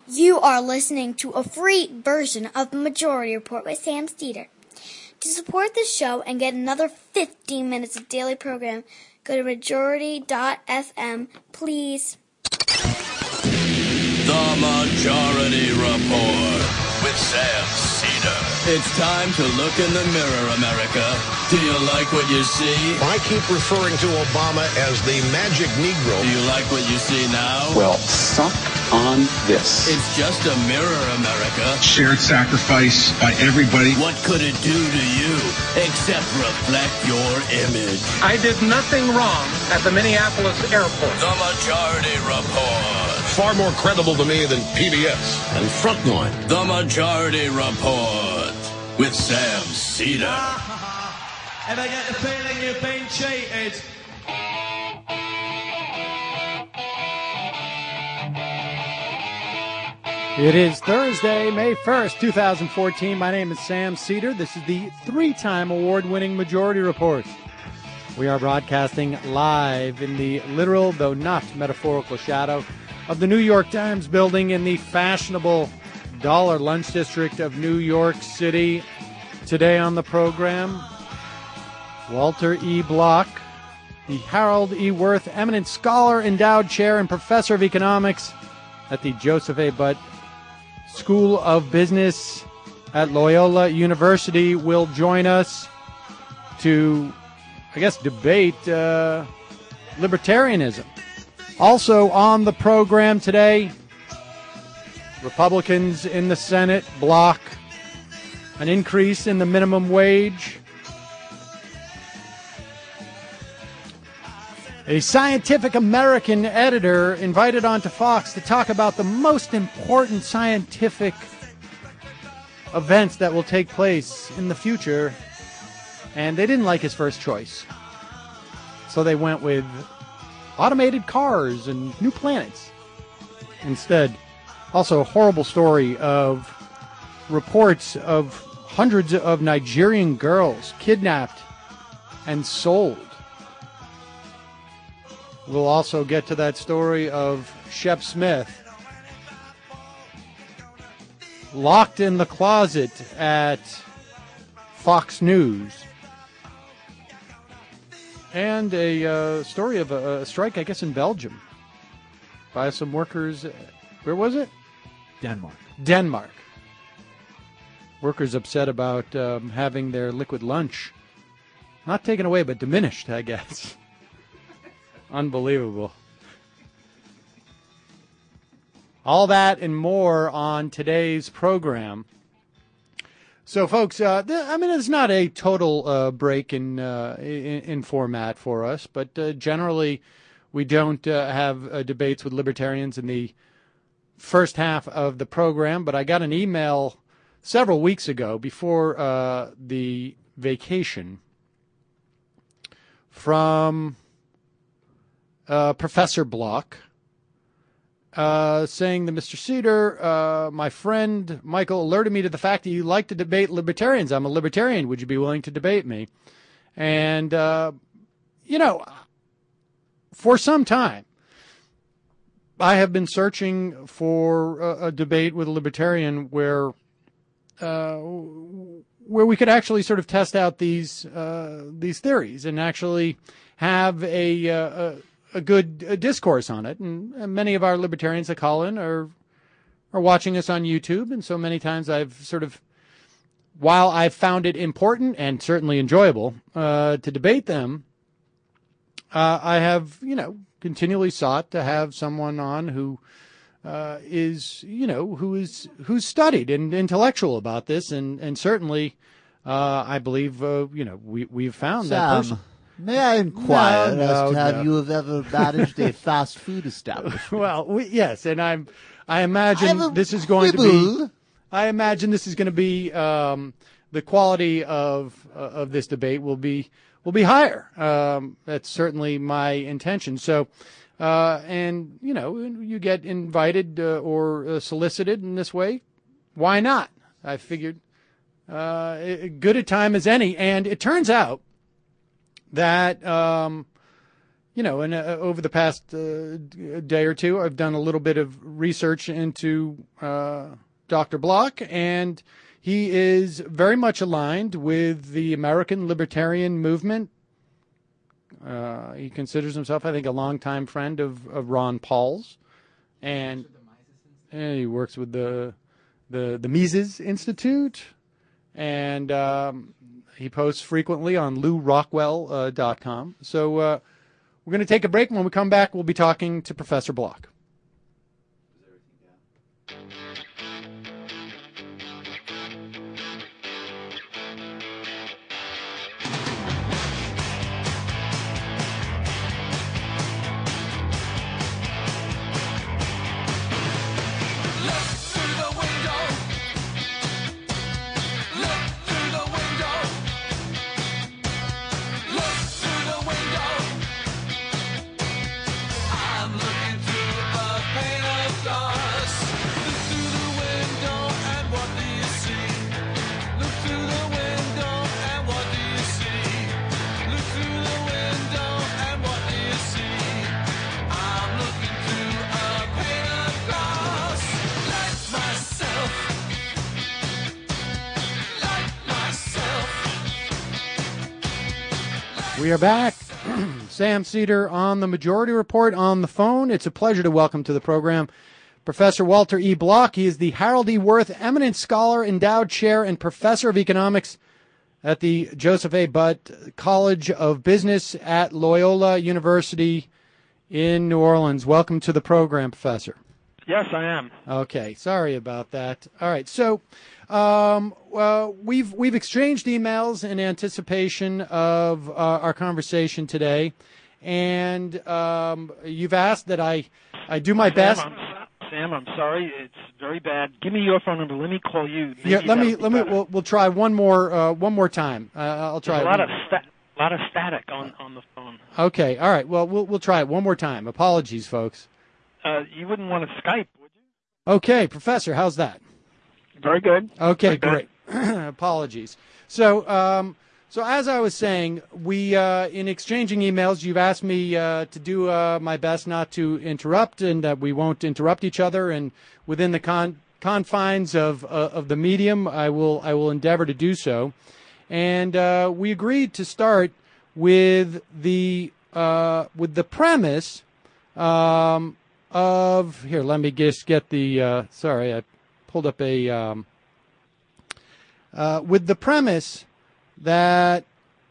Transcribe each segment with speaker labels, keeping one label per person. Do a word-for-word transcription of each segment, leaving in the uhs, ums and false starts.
Speaker 1: You are listening to a free version of the Majority Report with Sam Seder. To support this show and get another fifteen minutes of daily program, go to majority dot f m, please.
Speaker 2: The Majority Report with Sam Seder. It's time to look in the mirror, America. Do you like what you see?
Speaker 3: I keep referring to Obama as the magic Negro.
Speaker 2: Do you like what you see now?
Speaker 4: Well, suck on this.
Speaker 2: It's just a mirror, America.
Speaker 5: Shared sacrifice by everybody.
Speaker 2: What could it do to you except reflect your image?
Speaker 6: I did nothing wrong at the Minneapolis airport.
Speaker 2: The Majority Report.
Speaker 3: Far more credible to me than P B S and Frontline.
Speaker 2: The Majority Report with Sam Seder.
Speaker 7: If I get the feeling you've been cheated.
Speaker 8: It is Thursday, May first, two thousand fourteen. My name is Sam Seder. This is the three-time award-winning Majority Report. We are broadcasting live in the literal, though not metaphorical, shadow of the New York Times building in the fashionable Dollar Lunch District of New York City. Today on the program, Walter E. Block, the Harold E. Wirth Eminent Scholar, Endowed Chair, and Professor of Economics at the Joseph A. Butt School of Business at Loyola University, will join us to, I guess, debate uh, libertarianism. Also on the program today, Republicans in the Senate block an increase in the minimum wage. A Scientific American editor invited onto Fox to talk about the most important scientific events that will take place in the future, and they didn't like his first choice. So they went with automated cars and new planets instead. Also, a horrible story of reports of hundreds of Nigerian girls kidnapped and sold. We'll also get to that story of Shep Smith locked in the closet at Fox News. And a uh, story of a, a strike, I guess, in Belgium by some workers. Where was it?
Speaker 9: Denmark.
Speaker 8: Denmark. Workers upset about um, having their liquid lunch not taken away, but diminished, I guess. Unbelievable. All that and more on today's program. So, folks, uh, th- I mean, it's not a total uh, break in, uh, in in format for us, but uh, generally we don't uh, have uh, debates with libertarians in the first half of the program. But I got an email several weeks ago before uh, the vacation from uh, Professor Block, Uh, saying that Mister Seder, uh, my friend Michael alerted me to the fact that you like to debate libertarians. I'm a libertarian. Would you be willing to debate me? And, uh, you know, for some time, I have been searching for a, a debate with a libertarian where uh, where we could actually sort of test out these uh, these theories and actually have a, uh, a a good uh, discourse on it. And, and many of our libertarians that call in are are watching us on YouTube. And so many times I've sort of, while I've found it important and certainly enjoyable uh, to debate them, uh, I have, you know, continually sought to have someone on who uh, is, you know, who is who's studied and intellectual about this. And, and certainly uh, I believe, uh, you know, we, we've found
Speaker 9: Sam.
Speaker 8: that person.
Speaker 9: May I inquire
Speaker 8: No,
Speaker 9: as
Speaker 8: no,
Speaker 9: to have
Speaker 8: no.
Speaker 9: you have ever managed a fast food establishment?
Speaker 8: Well, we, yes, and I'm. I imagine
Speaker 9: I'm a
Speaker 8: this is going
Speaker 9: quibble.
Speaker 8: to be. I imagine this is going to be um, the quality of uh, of this debate will be will be higher. Um, that's certainly my intention. So, uh, and you know, you get invited uh, or uh, solicited in this way. Why not? I figured uh, good a time as any, and it turns out that, um, you know, and uh, over the past uh, day or two, I've done a little bit of research into uh, Doctor Block, and he is very much aligned with the American libertarian movement. Uh, he considers himself, I think, a longtime friend of, of Ron Paul's, and, and he works with the the the Mises Institute, and um, he posts frequently on Lou Rockwell dot com. Uh, so uh, we're going to take a break. When we come back, we'll be talking to Professor Block. We are back. Sam Seder on the Majority Report on the phone. It's a pleasure to welcome to the program Professor Walter E. Block. He is the Harold E. Wirth Eminent Scholar, Endowed Chair, and Professor of Economics at the Joseph A. Butt College of Business at Loyola University in New Orleans. Welcome to the program, Professor.
Speaker 6: Yes, I am.
Speaker 8: Okay, sorry about that. All right, so um, well, we've we've exchanged emails in anticipation of uh, our conversation today, and um, you've asked that I I do my
Speaker 6: Sam,
Speaker 8: best.
Speaker 6: I'm, Sam, I'm sorry, it's very bad. Give me your phone number. Let me call you. Maybe
Speaker 8: Yeah, let me
Speaker 6: that'll
Speaker 8: let
Speaker 6: be
Speaker 8: me
Speaker 6: better.
Speaker 8: we'll, we'll try one more uh, one more time. Uh, I'll try
Speaker 6: There's
Speaker 8: it.
Speaker 6: a lot of sta- lot of static on, on the phone.
Speaker 8: Okay, all right. Well, we'll we'll try it one more time. Apologies, folks.
Speaker 6: Uh, you wouldn't want to Skype, would you?
Speaker 8: Okay, Professor, how's that?
Speaker 6: Very good.
Speaker 8: Okay,
Speaker 6: Very
Speaker 8: great. Apologies. So, um, so as I was saying, we uh, in exchanging emails, you've asked me uh, to do uh, my best not to interrupt, and that we won't interrupt each other, and within the con- confines of uh, of the medium, I will I will endeavor to do so. And uh, we agreed to start with the uh, with the premise um, of here. Let me just get the uh, sorry, I pulled up a. Um, Uh, with the premise that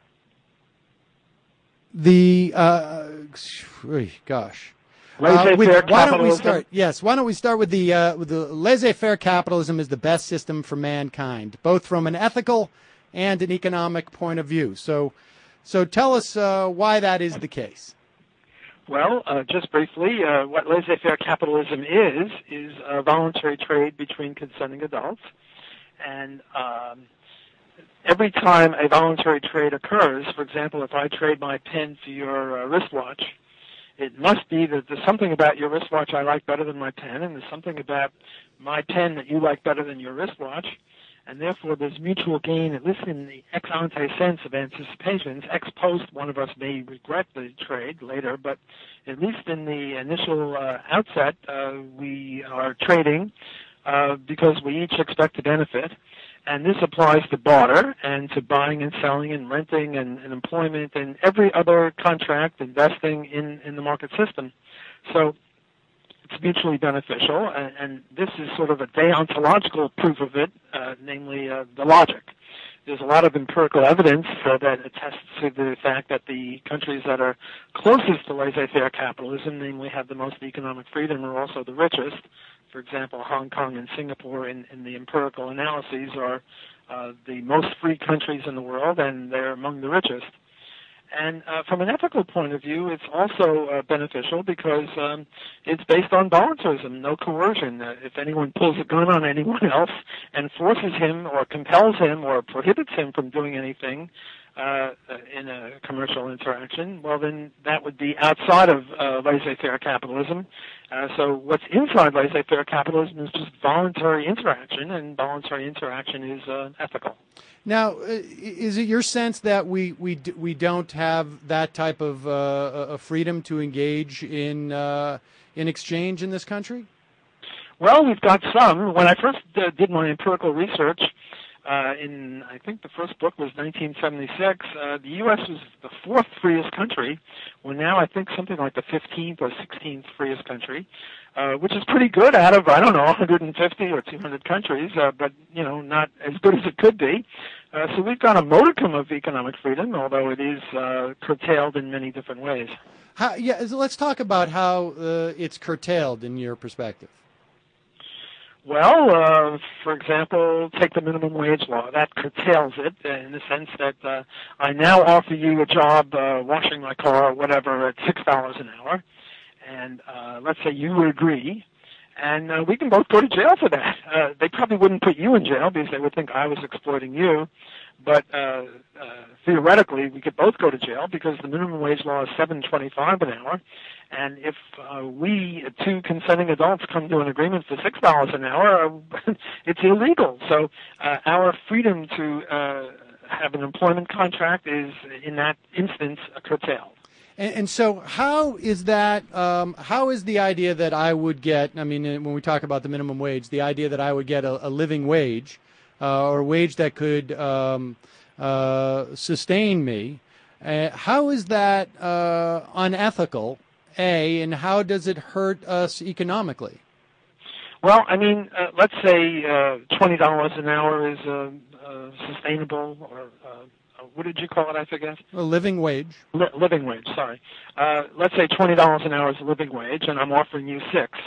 Speaker 8: the uh, gosh, uh, with, why don't we start? Yes, why don't we start with the uh, with the laissez-faire capitalism is the best system for mankind, both from an ethical and an economic point of view. So, so tell us uh, why that is the case.
Speaker 6: Well, uh, just briefly, uh, what laissez-faire capitalism is is a voluntary trade between consenting adults. And um, every time a voluntary trade occurs, for example, if I trade my pen for your uh, wristwatch, it must be that there's something about your wristwatch I like better than my pen, and there's something about my pen that you like better than your wristwatch, and therefore there's mutual gain, at least in the ex ante sense of anticipations. Ex post, one of us may regret the trade later, but at least in the initial uh, outset, uh, we are trading Uh, because we each expect to benefit. And this applies to barter and to buying and selling and renting and, and employment and every other contract, investing in, in the market system. So it's mutually beneficial, and, and this is sort of a deontological proof of it, uh, namely uh, the logic. There's a lot of empirical evidence uh, that attests to the fact that the countries that are closest to laissez-faire capitalism, namely have the most economic freedom, are also the richest. For example, Hong Kong and Singapore in, in the empirical analyses are uh, the most free countries in the world, and they're among the richest. And uh, from an ethical point of view, it's also uh, beneficial because um, it's based on voluntarism, no coercion. Uh, if anyone pulls a gun on anyone else and forces him or compels him or prohibits him from doing anything, uh, in a commercial interaction, well, then that would be outside of uh, laissez-faire capitalism. Uh, so what's inside laissez-faire capitalism is just voluntary interaction, and voluntary interaction is uh, ethical.
Speaker 8: Now, uh, is it your sense that we we d- we don't have that type of uh, uh, freedom to engage in uh, in exchange in this country?
Speaker 6: Well, we've got some. When I first uh, did my empirical research, uh, in I think the first book was nineteen seventy-six, uh, the U S was the fourth freest country. Well, now I think something like the fifteenth or sixteenth freest country, uh, which is pretty good out of, I don't know, one hundred fifty or two hundred countries, uh, but, you know, not as good as it could be. Uh, so we've got a modicum of economic freedom, although it is uh, curtailed in many different ways.
Speaker 8: How, yeah, so let's talk about how uh, it's curtailed in your perspective.
Speaker 6: Well, uh, for example, take the minimum wage law. That curtails it in the sense that uh, I now offer you a job uh, washing my car or whatever at six dollars an hour, and uh, let's say you agree, and uh, we can both go to jail for that. Uh, they probably wouldn't put you in jail because they would think I was exploiting you, but uh, uh, theoretically we could both go to jail because the minimum wage law is seven twenty-five an hour. And if uh, we, two consenting adults, come to an agreement for six dollars an hour, uh, it's illegal. So uh, our freedom to uh, have an employment contract is, in that instance, curtailed.
Speaker 8: And, and so how is that, um, how is the idea that I would get, I mean, when we talk about the minimum wage, the idea that I would get a, a living wage uh, or a wage that could um, uh, sustain me, uh, how is that uh, unethical? A, and how does it hurt us economically?
Speaker 6: Well, I mean, uh, let's say uh, twenty dollars an hour is uh, uh, sustainable, or uh, what did you call it? I forget.
Speaker 8: A living wage.
Speaker 6: Li- living wage, sorry. Uh, let's say twenty dollars an hour is a living wage, and I'm offering you six.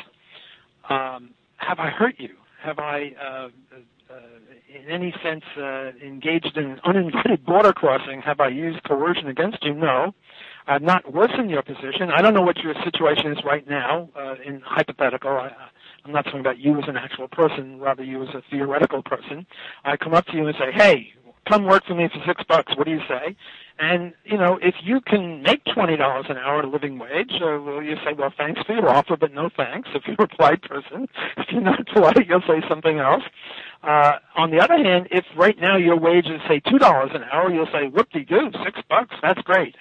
Speaker 6: Um, have I hurt you? Have I, uh, uh, in any sense, uh, engaged in uninvited border crossing? Have I used coercion against you? No. I've not worsened your position. I don't know what your situation is right now, uh, in hypothetical. I, I'm not talking about you as an actual person, rather you as a theoretical person. I come up to you and say, hey, come work for me for six bucks. What do you say? And, you know, if you can make twenty dollars an hour a living wage, uh, well, you say, well, thanks for your offer, but no thanks. If you're a polite person, if you're not polite, you'll say something else. Uh, on the other hand, if right now your wage is, say, two dollars an hour, you'll say, whoop-de-doo, six bucks, that's great.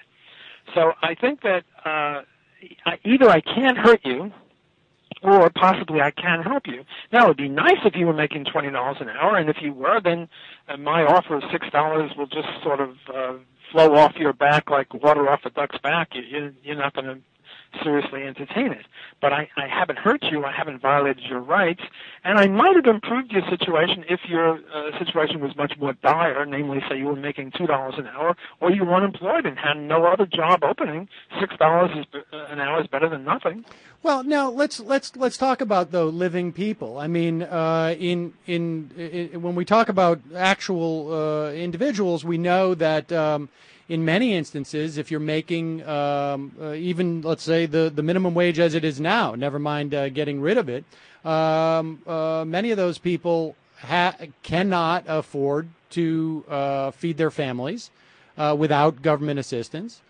Speaker 6: So I think that uh, either I can't hurt you, or possibly I can help you. Now, it would be nice if you were making twenty dollars an hour, and if you were, then uh, my offer of six dollars will just sort of uh, flow off your back like water off a duck's back. You, you, you're not going to seriously entertain it. But I, I haven't hurt you. I haven't violated your rights. And I might have improved your situation if your uh, situation was much more dire, namely, say you were making two dollars an hour, or you were unemployed and had no other job opening. six dollars is, uh, an hour is better than nothing.
Speaker 8: Well, now let's let's let's talk about though living people. I mean, uh, in, in in when we talk about actual uh, individuals, we know that um, in many instances, if you're making um, uh, even let's say the the minimum wage as it is now, never mind uh, getting rid of it, um, uh, many of those people ha- cannot afford to uh, feed their families uh, without government assistance.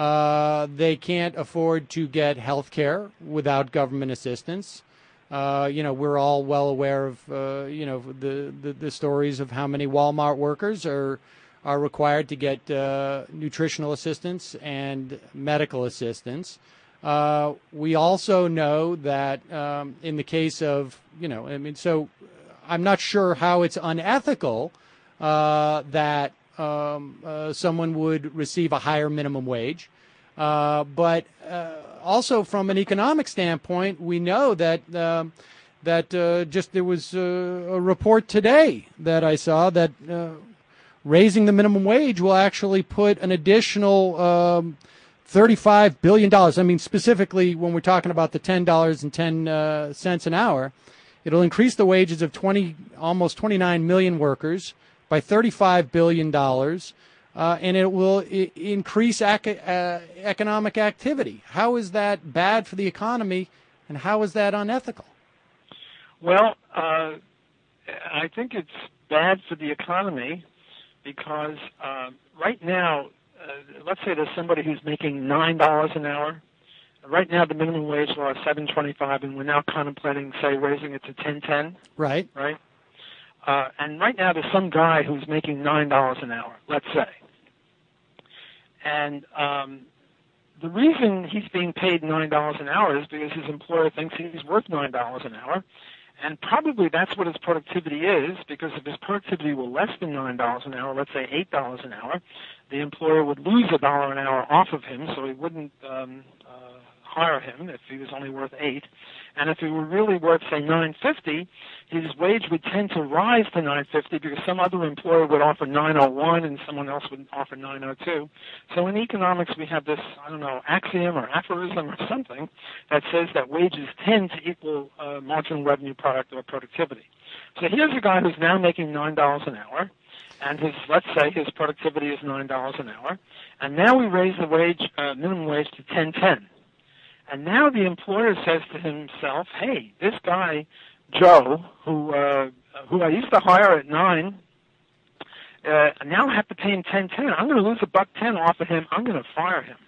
Speaker 8: Uh, they can't afford to get health care without government assistance. Uh, you know, we're all well aware of, uh, you know, the, the, the stories of how many Walmart workers are are required to get uh, nutritional assistance and medical assistance. Uh, we also know that um, in the case of, you know, I mean, so I'm not sure how it's unethical uh, that Um, uh, someone would receive a higher minimum wage. Uh, but uh, also from an economic standpoint, we know that um, that uh, just there was uh, a report today that I saw that uh, raising the minimum wage will actually put an additional um, thirty-five billion dollars. I mean, specifically when we're talking about the ten dollars and ten cents an hour, it'll increase the wages of twenty, almost twenty-nine million workers by thirty-five billion dollars, uh, and it will I- increase ac- uh, economic activity. How is that bad for the economy, and how is that unethical?
Speaker 6: Well, uh, I think it's bad for the economy because uh, right now, uh, let's say there's somebody who's making nine dollars an hour. Right now, the minimum wage law is seven twenty-five, and we're now contemplating, say, raising it to ten ten.
Speaker 8: Right.
Speaker 6: Right. Uh, and right now, there's some guy who's making nine dollars an hour, let's say. And um, the reason he's being paid nine dollars an hour is because his employer thinks he's worth nine dollars an hour. And probably that's what his productivity is, because if his productivity were less than nine dollars an hour, let's say eight dollars an hour, the employer would lose a dollar an hour off of him, so he wouldn't um, uh, hire him if he was only worth eight. And if he were really worth, say, nine fifty, his wage would tend to rise to nine fifty because some other employer would offer nine oh one and someone else would offer nine oh two. So in economics, we have this, I don't know, axiom or aphorism or something that says that wages tend to equal uh, marginal revenue product or productivity. So here's a guy who's now making nine dollars an hour, and his, let's say his productivity is nine dollars an hour, and now we raise the wage, uh, minimum wage to ten ten. And now the employer says to himself, hey, this guy, Joe, who uh, who I used to hire at nine, uh, now I have to pay him ten ten. I'm going to lose a buck ten off of him. I'm going to fire him.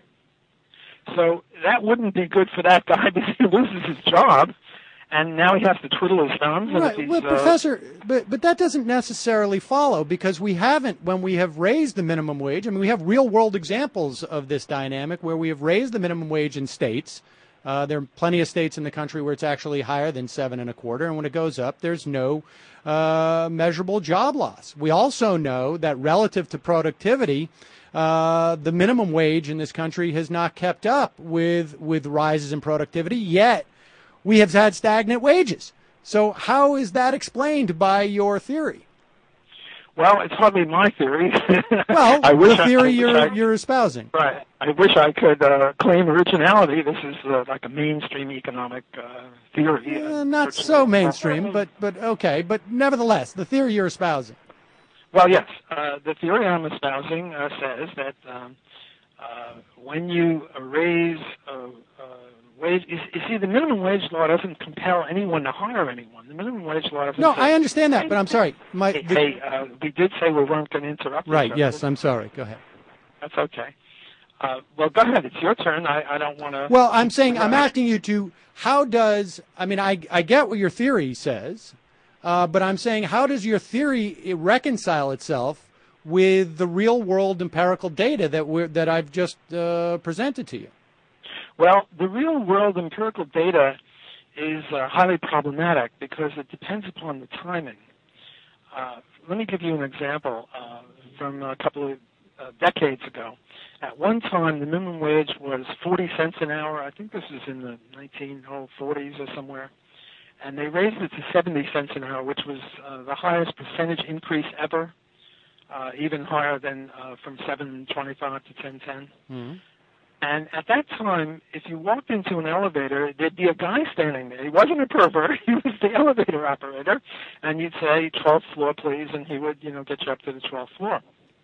Speaker 6: So that wouldn't be good for that guy because he loses his job, and now he has to twiddle his thumbs. And
Speaker 8: Right.
Speaker 6: if he's,
Speaker 8: Well,
Speaker 6: uh,
Speaker 8: Professor, but but that doesn't necessarily follow, because we haven't, when we have raised the minimum wage, I mean, we have real-world examples of this dynamic where we have raised the minimum wage in states. Uh, there are plenty of states in the country where it's actually higher than seven and a quarter, and when it goes up, there's no uh, measurable job loss. We also know that relative to productivity, uh, the minimum wage in this country has not kept up with with rises in productivity, yet we have had stagnant wages. So how is that explained by your theory?
Speaker 6: well, it's hardly my theory.
Speaker 8: Well,
Speaker 6: I wish
Speaker 8: the
Speaker 6: I-
Speaker 8: theory
Speaker 6: I wish
Speaker 8: you're
Speaker 6: I-
Speaker 8: you're espousing.
Speaker 6: Right. I wish I could uh, claim originality. This is uh, like a mainstream economic uh, theory.
Speaker 8: Uh, not so mainstream, but but okay. But nevertheless, the theory you're espousing.
Speaker 6: Well, yes. Uh, the theory I'm espousing uh, says that um, uh, when you raise uh, uh, wage, you, you see, the minimum wage law doesn't compel anyone to hire anyone. The minimum wage law doesn't.
Speaker 8: No,
Speaker 6: say,
Speaker 8: I understand that, but I'm sorry. My
Speaker 6: Hey,
Speaker 8: the-
Speaker 6: hey uh, we did say we weren't going to interrupt. each
Speaker 8: right.
Speaker 6: other.
Speaker 8: Yes, I'm sorry. Go ahead.
Speaker 6: That's okay. Uh, well, go ahead. It's your turn. I, I don't want to.
Speaker 8: Well, I'm saying I'm asking you to how does I mean I I get what your theory says, uh, but I'm saying how does your theory reconcile itself with the real world empirical data that we're that I've just uh, presented to you?
Speaker 6: Well, the real-world empirical data is uh, highly problematic because it depends upon the timing. Uh, let me give you an example uh, from a couple of uh, decades ago. At one time, the minimum wage was forty cents an hour. I think this is in the nineteen forties or somewhere. And they raised it to seventy cents an hour, which was uh, the highest percentage increase ever, uh, even higher than uh, from seven twenty-five to ten ten.
Speaker 8: Mm-hmm.
Speaker 6: And at that time, if you walked into an elevator, there'd be a guy standing there. He wasn't a pervert. He was the elevator operator. And you'd say, twelfth floor, please, and he would, you know, get you up to the twelfth floor.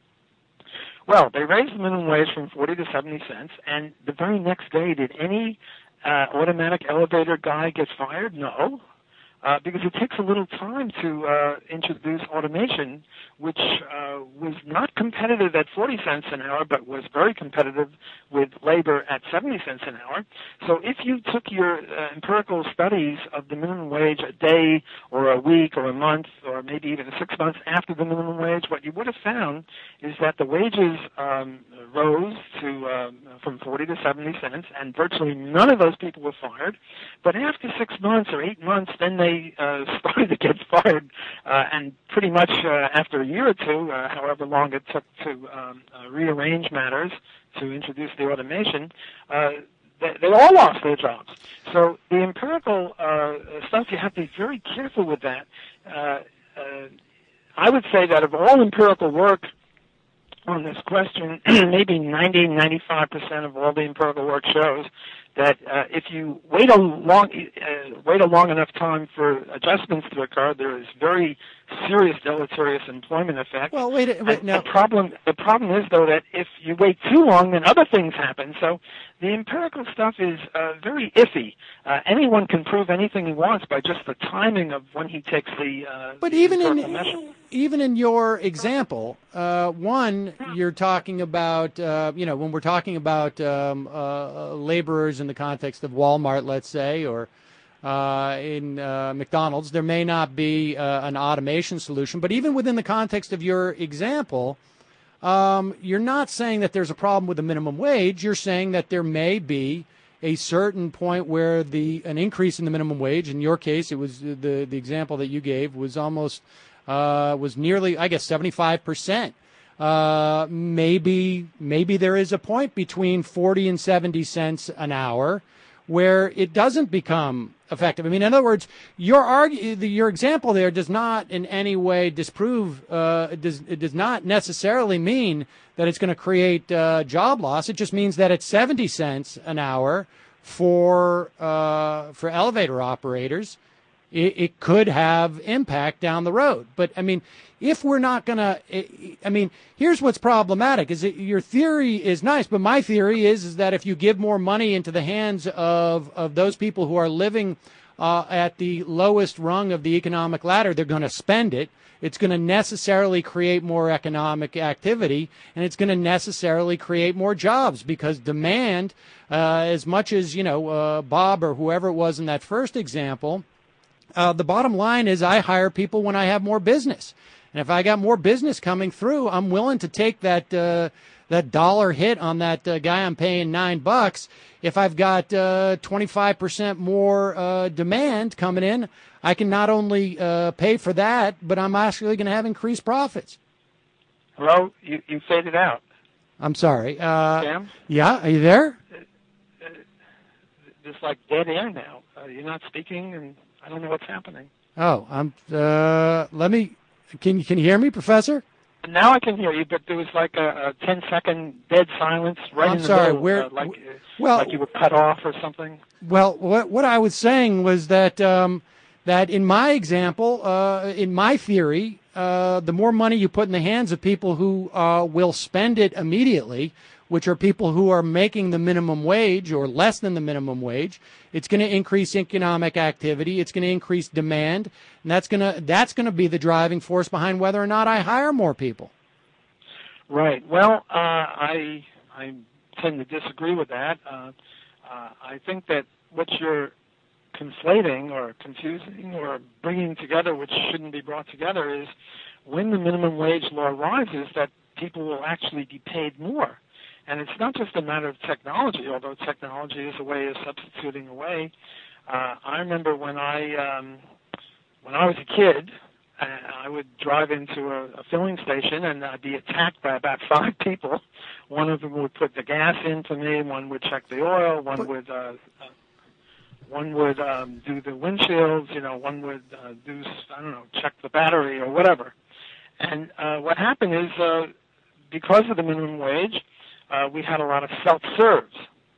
Speaker 6: Well, they raised the minimum wage from forty to seventy cents, and the very next day, did any uh, automatic elevator guy get fired? No. Uh, because it takes a little time to uh, introduce automation, which uh, was not competitive at forty cents an hour, but was very competitive with labor at seventy cents an hour. So if you took your uh, empirical studies of the minimum wage a day or a week or a month or maybe even six months after the minimum wage, what you would have found is that the wages um, rose to uh, from forty to seventy cents, and virtually none of those people were fired. But after six months or eight months, then they uh, started to get fired, uh, and pretty much uh, after a year or two, uh, however long it took to um, uh, rearrange matters to introduce the automation, uh, they, they all lost their jobs. So the empirical uh, stuff, you have to be very careful with that. Uh, uh, I would say that of all empirical work on this question, maybe ninety, ninety-five percent of all the empirical work shows that uh, if you wait a long uh, wait a long enough time for adjustments to occur, there is very serious deleterious employment effects.
Speaker 8: Well, wait, wait
Speaker 6: no. The problem the problem is though that if you wait too long, then other things happen. So the empirical stuff is uh, very iffy. Uh, anyone can prove anything he wants by just the timing of when he takes the. Uh,
Speaker 8: but
Speaker 6: the
Speaker 8: even in
Speaker 6: measure.
Speaker 8: even in your example, uh, one you're talking about, uh, you know, when we're talking about um, uh, laborers in the context of Walmart, let's say, or uh, in uh, McDonald's, there may not be uh, an automation solution. But even within the context of your example, um, you're not saying that there's a problem with the minimum wage. You're saying that there may be a certain point where the an increase in the minimum wage. In your case, it was the the example that you gave was almost uh, was nearly, I guess, seventy-five percent. Uh, maybe maybe there is a point between forty and seventy cents an hour where it doesn't become effective. I mean, in other words, your argue, your example there does not in any way disprove, uh, it, does, it does not necessarily mean that it's going to create uh, job loss. It just means that at seventy cents an hour for uh, for elevator operators, it, it could have impact down the road. But, I mean, if we're not going to, I mean, here's what's problematic, is that your theory is nice, but my theory is, is that if you give more money into the hands of, of those people who are living uh, at the lowest rung of the economic ladder, they're going to spend it. It's going to necessarily create more economic activity, and it's going to necessarily create more jobs because demand, uh, as much as, you know, uh, Bob or whoever it was in that first example, uh, the bottom line is I hire people when I have more business. And if I got more business coming through, I'm willing to take that uh, that dollar hit on that uh, guy I'm paying nine bucks. If I've got uh, twenty-five percent more uh, demand coming in, I can not only uh, pay for that, but I'm actually going to have increased profits.
Speaker 6: Hello, you, you faded out.
Speaker 8: I'm sorry. Uh,
Speaker 6: Sam?
Speaker 8: Yeah, are you there?
Speaker 6: Uh, uh, it's like dead air now. Uh, you're not speaking, and I don't know what's happening.
Speaker 8: Oh, I'm. Uh, let me. Can you can you hear me, Professor?
Speaker 6: Now I can hear you, but there was like a, a ten second dead silence right
Speaker 8: I'm
Speaker 6: in the
Speaker 8: sorry,
Speaker 6: middle,
Speaker 8: where,
Speaker 6: uh, like,
Speaker 8: well,
Speaker 6: like you were cut off or something.
Speaker 8: Well, what what I was saying was that um, that in my example, uh, in my theory, uh, the more money you put in the hands of people who uh, will spend it immediately, which are people who are making the minimum wage or less than the minimum wage, it's going to increase economic activity. It's going to increase demand, and that's going to that's going to be the driving force behind whether or not I hire more people.
Speaker 6: Right. Well, uh, I I tend to disagree with that. Uh, uh, I think that what you're conflating or confusing or bringing together, which shouldn't be brought together, is when the minimum wage law rises, that people will actually be paid more. And it's not just a matter of technology, although technology is a way of substituting away. Uh, I remember when I um, when I was a kid, uh, I would drive into a, a filling station and I'd be attacked by about five people. One of them would put the gas in for me, one would check the oil, one would uh, uh, one would um, do the windshields, you know, one would uh, do I don't know, check the battery or whatever. And uh, what happened is uh, because of the minimum wage, Uh, we had a lot of self-serves.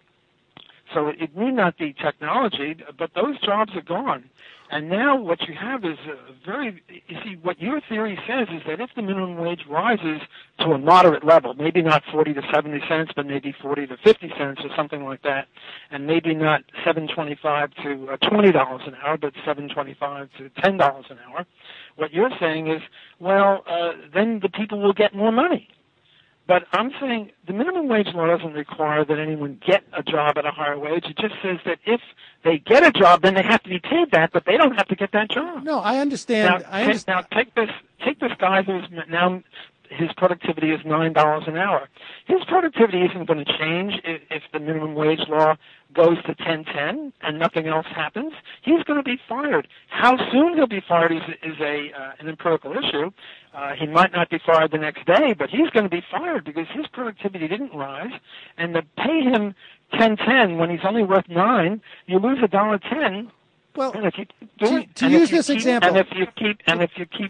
Speaker 6: So it, it need not be technology, but those jobs are gone. And now what you have is a very, you see, what your theory says is that if the minimum wage rises to a moderate level, maybe not forty to seventy cents, but maybe forty to fifty cents or something like that, and maybe not seven twenty-five to twenty dollars an hour, but seven twenty-five to ten dollars an hour, what you're saying is, well, uh, then the people will get more money. But I'm saying the minimum wage law doesn't require that anyone get a job at a higher wage. It just says that if they get a job, then they have to be paid that, but they don't have to get that job.
Speaker 8: No, I understand.
Speaker 6: Now,
Speaker 8: I understand.
Speaker 6: now take this take this guy who's now his productivity is nine dollars an hour. His productivity isn't going to change if, if the minimum wage law goes to ten ten and nothing else happens. He's going to be fired. How soon he'll be fired is, is a uh, an empirical issue. Uh, he might not be fired the next day, but he's going to be fired because his productivity didn't rise. And to pay him ten ten when he's only worth nine, you lose a dollar ten.
Speaker 8: Well,
Speaker 6: and if you
Speaker 8: to,
Speaker 6: do it,
Speaker 8: to
Speaker 6: and
Speaker 8: use
Speaker 6: if you
Speaker 8: this
Speaker 6: keep,
Speaker 8: example,
Speaker 6: and if you keep and if you keep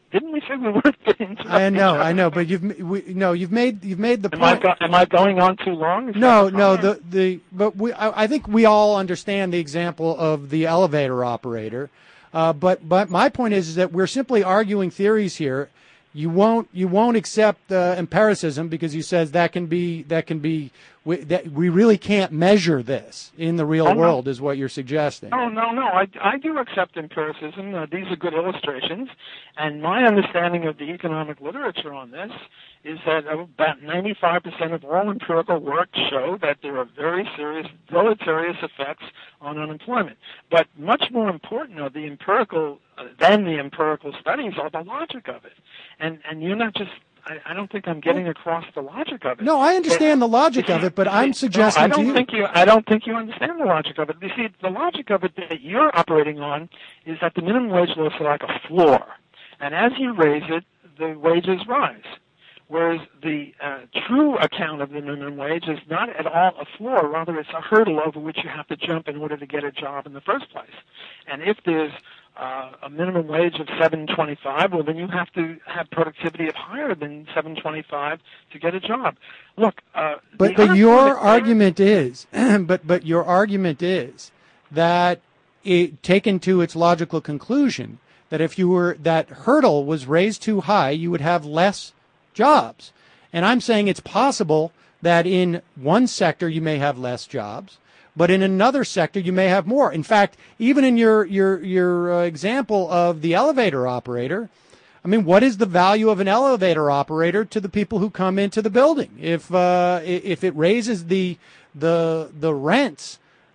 Speaker 6: Didn't we say we weren't getting into
Speaker 8: I know, I know, but you've we, no, you've made you've made the
Speaker 6: am I,
Speaker 8: point.
Speaker 6: go, am I going on too long? Is
Speaker 8: No,
Speaker 6: that the
Speaker 8: no,
Speaker 6: problem?
Speaker 8: the the but we I, I think we all understand the example of the elevator operator, uh, but but my point is, is that we're simply arguing theories here. You won't you won't accept uh, empiricism because you says that can be that can be we, that we really can't measure this in the real
Speaker 6: Oh, no.
Speaker 8: world is what you're suggesting.
Speaker 6: Oh, no, no. I, I do accept empiricism. Uh, these are good illustrations. And my understanding of the economic literature on this is that about ninety-five percent of all empirical work show that there are very serious deleterious effects on unemployment. But much more important are the empirical, uh, than the empirical studies are the logic of it. And, and you're not just I, I don't think I'm getting across the logic of it.
Speaker 8: No, I understand the logic of it, but I'm suggesting
Speaker 6: no, I don't
Speaker 8: to you.
Speaker 6: think you. I don't think you understand the logic of it. You see, the logic of it that you're operating on is that the minimum wage looks like a floor, and as you raise it, the wages rise. Whereas the uh, true account of the minimum wage is not at all a floor, rather it's a hurdle over which you have to jump in order to get a job in the first place. And if there's uh, a minimum wage of seven twenty-five, well, then you have to have productivity of higher than seven twenty-five to get a job. Look, uh,
Speaker 8: But but your argument is, but but your argument is that it, taken to its logical conclusion, that if you were that hurdle was raised too high, you would have less jobs. And I'm saying it's possible that in one sector you may have less jobs, but in another sector you may have more. In fact, even in your your your uh, example of the elevator operator, I mean, what is the value of an elevator operator to the people who come into the building? If uh, if it raises the the the rents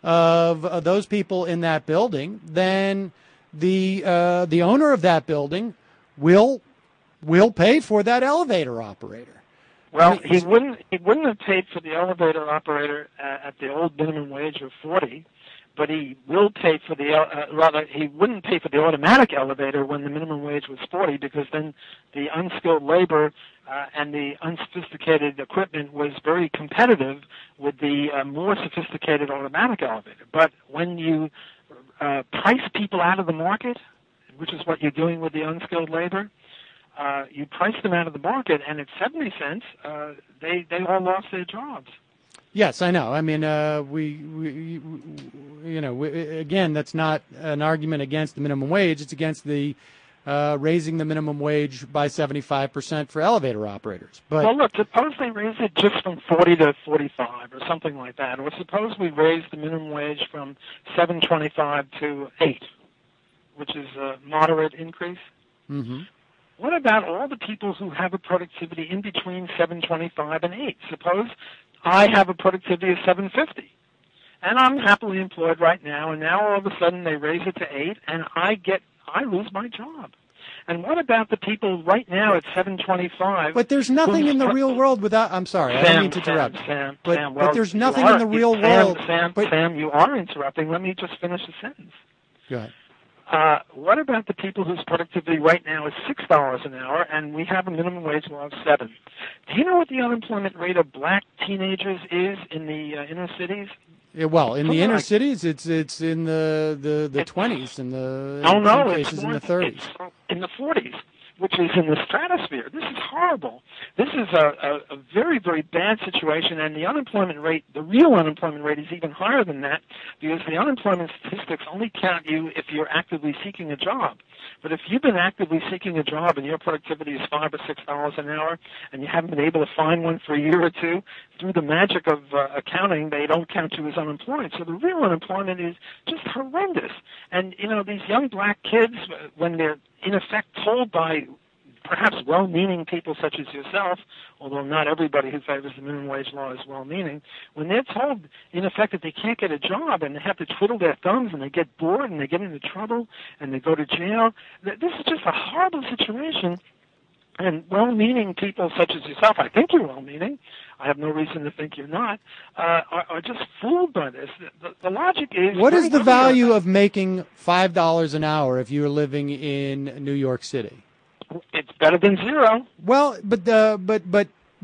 Speaker 8: of uh, those people in that building, then the uh, the owner of that building will will pay for that elevator operator.
Speaker 6: Well,
Speaker 8: I mean,
Speaker 6: he wouldn't. He wouldn't have paid for the elevator operator uh, at the old minimum wage of forty, but he will pay for the uh, rather he wouldn't pay for the automatic elevator when the minimum wage was forty, because then the unskilled labor uh, and the unsophisticated equipment was very competitive with the uh, more sophisticated automatic elevator. But when you uh, price people out of the market, which is what you're doing with the unskilled labor, Uh, you price them out of the market, and at seventy cents, uh, they they all lost their jobs.
Speaker 8: Yes, I know. I mean, uh, we, we, you know, we, again, that's not an argument against the minimum wage. It's against the uh, raising the minimum wage by seventy-five percent for elevator operators. But
Speaker 6: well, look, suppose they raise it just from forty to forty-five or something like that, or suppose we raise the minimum wage from seven twenty-five to eight, which is a moderate increase.
Speaker 8: Mm-hmm.
Speaker 6: What about all the people who have a productivity in between seven twenty-five and eight? Suppose I have a productivity of seven fifty, and I'm happily employed right now, and now all of a sudden they raise it to eight, and I get I lose my job. And what about the people right now at seven twenty-five?
Speaker 8: But there's nothing in the real world without. I'm sorry,
Speaker 6: Sam,
Speaker 8: I don't mean to interrupt.
Speaker 6: Sam, Sam,
Speaker 8: but,
Speaker 6: Sam,
Speaker 8: but
Speaker 6: well,
Speaker 8: there's
Speaker 6: you
Speaker 8: nothing
Speaker 6: are-
Speaker 8: in the real
Speaker 6: Sam,
Speaker 8: world.
Speaker 6: Sam,
Speaker 8: but,
Speaker 6: Sam, you are interrupting. Let me just finish the sentence.
Speaker 8: Go ahead.
Speaker 6: Uh, what about the people whose productivity right now is six dollars an hour, and we have a minimum wage law of seven? Do you know what the unemployment rate of black teenagers is in the uh, inner cities?
Speaker 8: Yeah, well, in the
Speaker 6: Something
Speaker 8: inner
Speaker 6: like-
Speaker 8: cities, it's it's in the the the twenties and the
Speaker 6: Oh
Speaker 8: in
Speaker 6: no,
Speaker 8: some
Speaker 6: it's
Speaker 8: cases in
Speaker 6: more-
Speaker 8: the thirties.
Speaker 6: it's in the forties, which is in the stratosphere. This is horrible. This is a, a, a very, very bad situation, and the unemployment rate, the real unemployment rate, is even higher than that, because the unemployment statistics only count you if you're actively seeking a job. But if you've been actively seeking a job and your productivity is five or six dollars an hour, and you haven't been able to find one for a year or two, through the magic of uh, accounting, they don't count you as unemployed. So the real unemployment is just horrendous. And you know, these young black kids, when they're in effect told by perhaps well-meaning people such as yourself, although not everybody who favors the minimum wage law is well-meaning, when they're told, in effect, that they can't get a job and they have to twiddle their thumbs and they get bored and they get into trouble and they go to jail, th- this is just a horrible situation. And well-meaning people such as yourself, I think you're well-meaning, I have no reason to think you're not, uh, are, are just fooled by this. The, the logic is...
Speaker 8: What is the
Speaker 6: very clear.
Speaker 8: value of making five dollars an hour if you're living in New York City?
Speaker 6: It's better than zero.
Speaker 8: Well, but uh, but but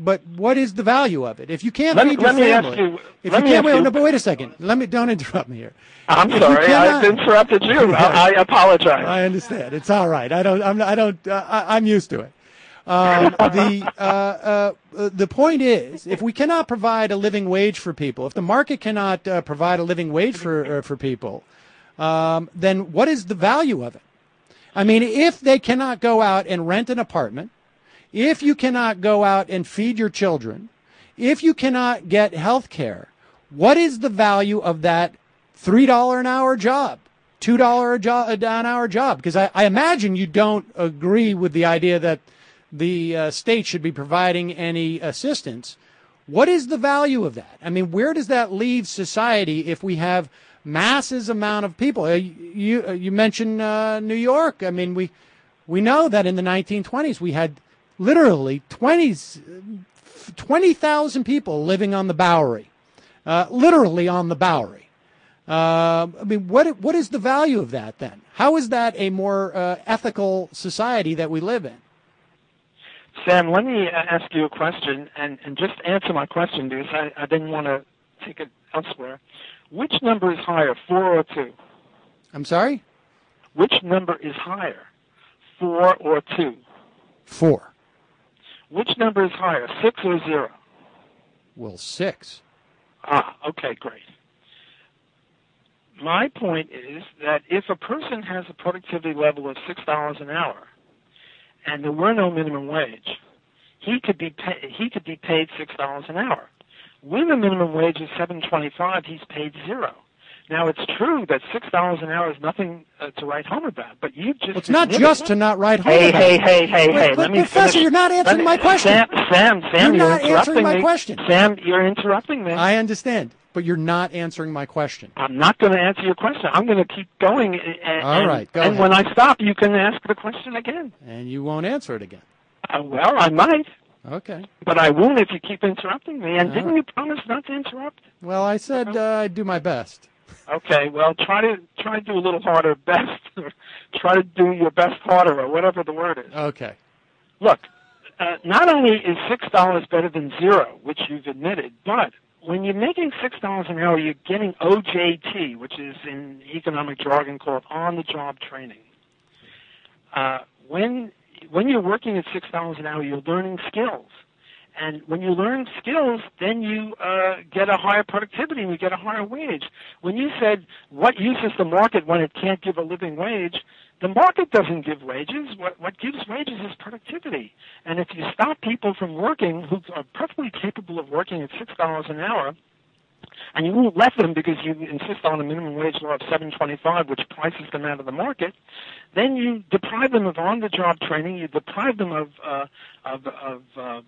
Speaker 8: but what is the value of it? If you can't
Speaker 6: Let me-
Speaker 8: feed your
Speaker 6: let me ask
Speaker 8: family,
Speaker 6: you-
Speaker 8: if
Speaker 6: let
Speaker 8: you
Speaker 6: me
Speaker 8: can't
Speaker 6: ask
Speaker 8: wait,
Speaker 6: you-
Speaker 8: no, but wait a second. Let me don't interrupt me here.
Speaker 6: I'm
Speaker 8: If you
Speaker 6: sorry,
Speaker 8: cannot-
Speaker 6: I interrupted you. I, I apologize.
Speaker 8: I understand. It's all right. I don't. I'm. I don't. Uh, I, I'm used to it. Um, the uh, uh, uh, the point is, if we cannot provide a living wage for people, if the market cannot uh, provide a living wage for uh, for people, um, then what is the value of it? I mean, if they cannot go out and rent an apartment, if you cannot go out and feed your children, if you cannot get health care, what is the value of that three dollars an hour job, two dollars a jo- an hour job? Because I, I imagine you don't agree with the idea that the uh, state should be providing any assistance. What is the value of that? I mean, where does that leave society if we have masses amount of people? Uh, you uh, you mentioned uh, New York. I mean, we we know that in the nineteen twenties we had literally twenty thousand people living on the Bowery, uh, literally on the Bowery. Uh, I mean, what what is the value of that then? How is that a more uh, ethical society that we live in?
Speaker 6: Sam, let me uh, ask you a question, and, and just answer my question because I, I didn't want to take it elsewhere. Which number is higher, four or two?
Speaker 8: I'm sorry?
Speaker 6: Which number is higher, four or two?
Speaker 8: Four.
Speaker 6: Which number is higher, six or zero?
Speaker 8: Well, six.
Speaker 6: Ah, okay, great. My point is that if a person has a productivity level of six dollars an hour, and there were no minimum wage, he could be pay, he could be paid six dollars an hour. When the minimum wage is seven twenty-five, he's paid zero. Now it's true that six dollars an hour is nothing uh, to write home about, but you just
Speaker 8: well, it's not
Speaker 6: admitted-
Speaker 8: just to not write home
Speaker 6: Hey,
Speaker 8: about.
Speaker 6: hey, hey, hey,
Speaker 8: but,
Speaker 6: hey!
Speaker 8: But,
Speaker 6: let me
Speaker 8: Professor,
Speaker 6: finish.
Speaker 8: you're not answering
Speaker 6: Let
Speaker 8: my
Speaker 6: me-
Speaker 8: question.
Speaker 6: Sam, Sam, Sam,
Speaker 8: You're
Speaker 6: you're,
Speaker 8: not answering
Speaker 6: interrupting
Speaker 8: my
Speaker 6: me.
Speaker 8: question.
Speaker 6: Sam, you're interrupting me.
Speaker 8: I understand, but you're not answering my question.
Speaker 6: I'm not going to answer your question. I'm going to keep going. And,
Speaker 8: All right, go
Speaker 6: And
Speaker 8: ahead.
Speaker 6: when I stop, you can ask the question again.
Speaker 8: And you won't answer it again.
Speaker 6: Uh, well, I might,
Speaker 8: Okay.
Speaker 6: but I won't if you keep interrupting me. And
Speaker 8: All
Speaker 6: didn't
Speaker 8: right.
Speaker 6: you promise not to interrupt?
Speaker 8: Well, I said uh, I'd do my best.
Speaker 6: Okay, well, try to try to do a little harder, best, or try to do your best harder, or whatever the word is.
Speaker 8: Okay.
Speaker 6: Look, uh, not only is six dollars better than zero, which you've admitted, but when you're making six dollars an hour, you're getting O J T, which is in economic jargon called on-the-job training. Uh, when when you're working at six dollars an hour, you're learning skills. And when you learn skills, then you uh, get a higher productivity and you get a higher wage. When you said, what use is the market when it can't give a living wage, the market doesn't give wages. What, what gives wages is productivity. And if you stop people from working who are perfectly capable of working at six dollars an hour, and you won't let them because you insist on a minimum wage law of seven twenty-five, which prices them out of the market, then you deprive them of on-the-job training. You deprive them of uh, of, of uh, uh,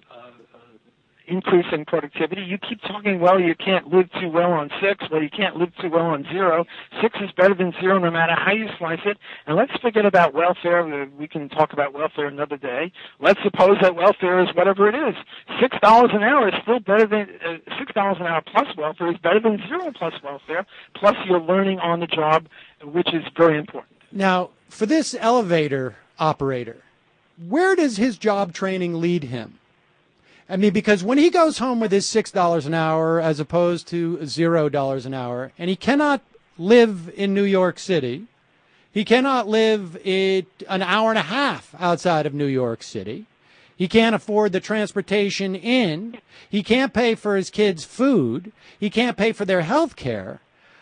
Speaker 6: increase in productivity. You keep talking, well, you can't live too well on six. Well, you can't live too well on zero. Six is better than zero no matter how you slice it. And let's forget about welfare. We can talk about welfare another day. Let's suppose that welfare is whatever it is. Six dollars an hour is still better than uh, six dollars an hour plus welfare is better than zero plus welfare. Plus, you're learning on the job, which is very important.
Speaker 8: Now, for this elevator operator, where does his job training lead him? I mean, because when he goes home with his six dollars an hour as opposed to zero dollars an hour, and he cannot live in New York City, he cannot live it an hour and a half outside of New York City, he can't afford the transportation in, he can't pay for his kids' food, he can't pay for their health care.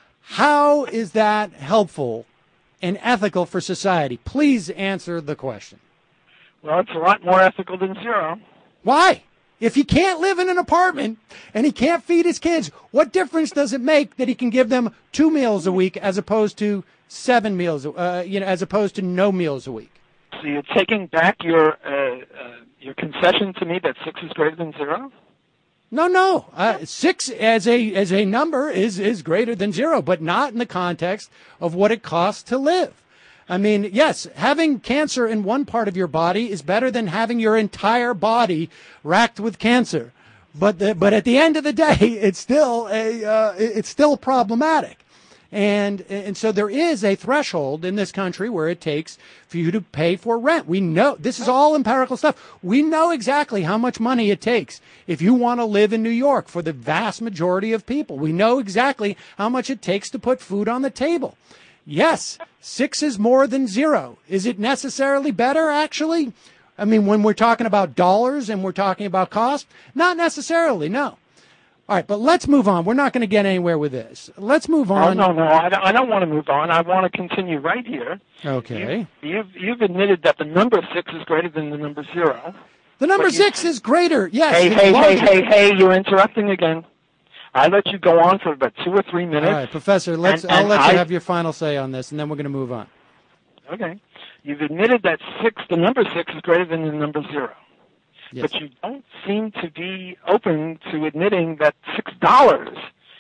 Speaker 8: How is that helpful and ethical for society? Please answer the question.
Speaker 6: Well, it's a lot more ethical than zero.
Speaker 8: Why? If he can't live in an apartment and he can't feed his kids, what difference does it make that he can give them two meals a week as opposed to seven meals, uh, you know, as opposed to no meals a week?
Speaker 6: So you're taking back your uh, uh, your concession to me that six is greater than zero?
Speaker 8: No, no. Uh, six as a as a number is is greater than zero, but not in the context of what it costs to live. I mean, yes, having cancer in one part of your body is better than having your entire body racked with cancer. But the, but at the end of the day, it's still a uh, it's still problematic. And and so there is a threshold in this country where it takes for you to pay for rent. We know this is all empirical stuff. We know exactly how much money it takes if you want to live in New York for the vast majority of people. We know exactly how much it takes to put food on the table. Yes, six is more than zero. Is it necessarily better, actually? I mean, when we're talking about dollars and we're talking about cost, not necessarily, no. All right, but let's move on. We're not going to get anywhere with this. Let's move on.
Speaker 6: Oh, no, no, I don't, I don't want to move on. I want to continue right here.
Speaker 8: Okay.
Speaker 6: You, you've, you've admitted that the number six is greater than the number zero.
Speaker 8: The number
Speaker 6: But you-
Speaker 8: six is greater, yes.
Speaker 6: Hey,
Speaker 8: it's
Speaker 6: hey, hey,
Speaker 8: larger.
Speaker 6: hey, hey, you're interrupting again. I let you go on for about two or three minutes.
Speaker 8: All right, Professor, let's.
Speaker 6: and-
Speaker 8: I'll
Speaker 6: and
Speaker 8: let
Speaker 6: I-
Speaker 8: you have your final say on this, and then we're going to move on.
Speaker 6: Okay. You've admitted that six, the number six is greater than the number zero.
Speaker 8: Yes.
Speaker 6: But you don't seem to be open to admitting that six dollars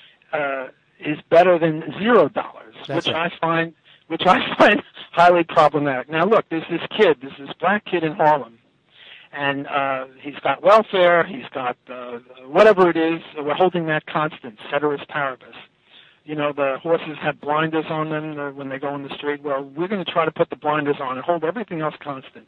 Speaker 6: uh, is better than zero dollars,
Speaker 8: That's
Speaker 6: which
Speaker 8: right.
Speaker 6: I find which I find highly problematic. Now, look, there's this kid, there's this black kid in Harlem, and uh, he's got welfare, he's got uh, whatever it is. We're holding that constant, ceteris paribus. You know, the horses have blinders on them uh, when they go in the street. Well, we're going to try to put the blinders on and hold everything else constant.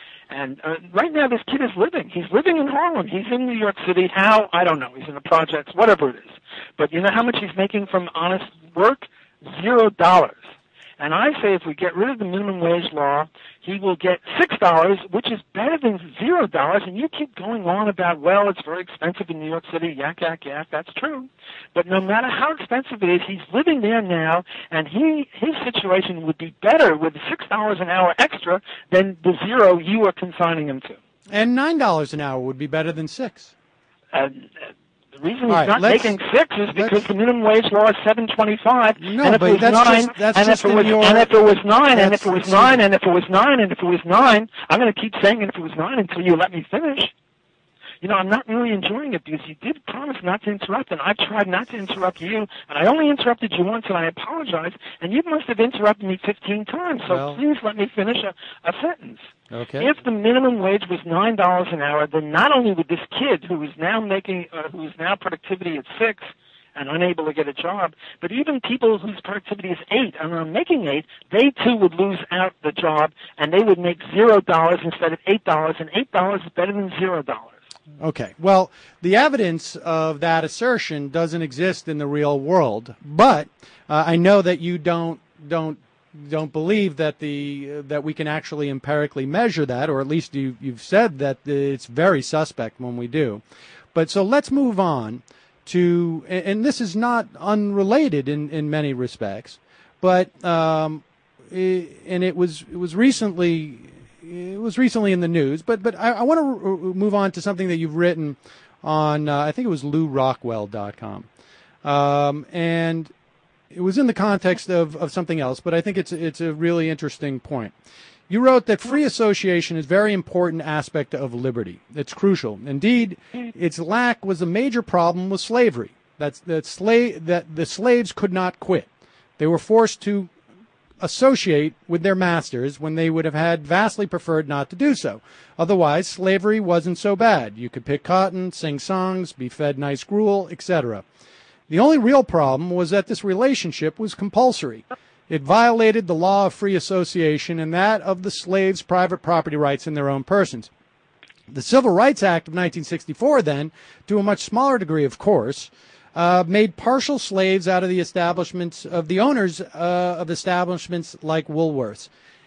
Speaker 6: And uh, right now, this kid is living. He's living in Harlem. He's in New York City. How? I don't know. He's in the projects, whatever it is. But you know how much he's making from honest work? Zero dollars. And I say if we get rid of the minimum wage law, he will get six dollars, which is better than zero dollars. And you keep going on about, well, it's very expensive in New York City. Yak, yak, yak. That's true. But no matter how expensive it is, he's living there now, and he his situation would be better with six dollars an hour extra than the zero you are consigning him to.
Speaker 8: And nine dollars an hour would be better than six.
Speaker 6: And uh, the reason he's
Speaker 8: All right,
Speaker 6: not
Speaker 8: let's-
Speaker 6: making six is because
Speaker 8: let's-
Speaker 6: the minimum wage law is seven twenty-five.
Speaker 8: No,
Speaker 6: and if
Speaker 8: but
Speaker 6: it was
Speaker 8: that's
Speaker 6: nine,
Speaker 8: just- that's
Speaker 6: and
Speaker 8: just
Speaker 6: if it
Speaker 8: in
Speaker 6: was,
Speaker 8: your-
Speaker 6: and if it was nine, and if
Speaker 8: that's-
Speaker 6: it was nine, and if it was nine, and if it was nine, I'm going to keep saying if it was nine until you let me finish. You know, I'm not really enjoying it because you did promise not to interrupt, and I've tried not to interrupt you, and I only interrupted you once, and I apologize, and you must have interrupted me fifteen times, so
Speaker 8: Well-
Speaker 6: please let me finish a, a sentence.
Speaker 8: Okay.
Speaker 6: If the minimum wage was nine dollars an hour, then not only would this kid who is now making, uh, who is now productivity at six and unable to get a job, but even people whose productivity is eight and are making eight, they too would lose out the job, and they would make zero dollars instead of eight dollars, and eight dollars is better than zero dollars.
Speaker 8: Okay. Well, the evidence of that assertion doesn't exist in the real world, but uh, I know that you don't don't don't believe that the uh, that we can actually empirically measure that, or at least you you've said that it's very suspect when we do. But so let's move on to, and, and this is not unrelated in, in many respects, but um, i- and it was it was recently. It was recently in the news, but but I, I want to r- move on to something that you've written on, uh, I think it was lou rockwell dot com. Um, and it was in the context of, of something else, but I think it's it's a really interesting point. You wrote that free association is a very important aspect of liberty. It's crucial. Indeed, its lack was a major problem with slavery. That's that slave that the slaves could not quit. They were forced to associate with their masters when they would have had vastly preferred not to do so. Otherwise, slavery wasn't so bad. You could pick cotton, sing songs, be fed nice gruel, et cetera. The only real problem was that this relationship was compulsory. It violated the law of free association and that of the slaves' private property rights in their own persons. The Civil Rights Act of nineteen sixty-four, then, to a much smaller degree, of course, Uh, made partial slaves out of the establishments of the owners uh, of establishments like Woolworths.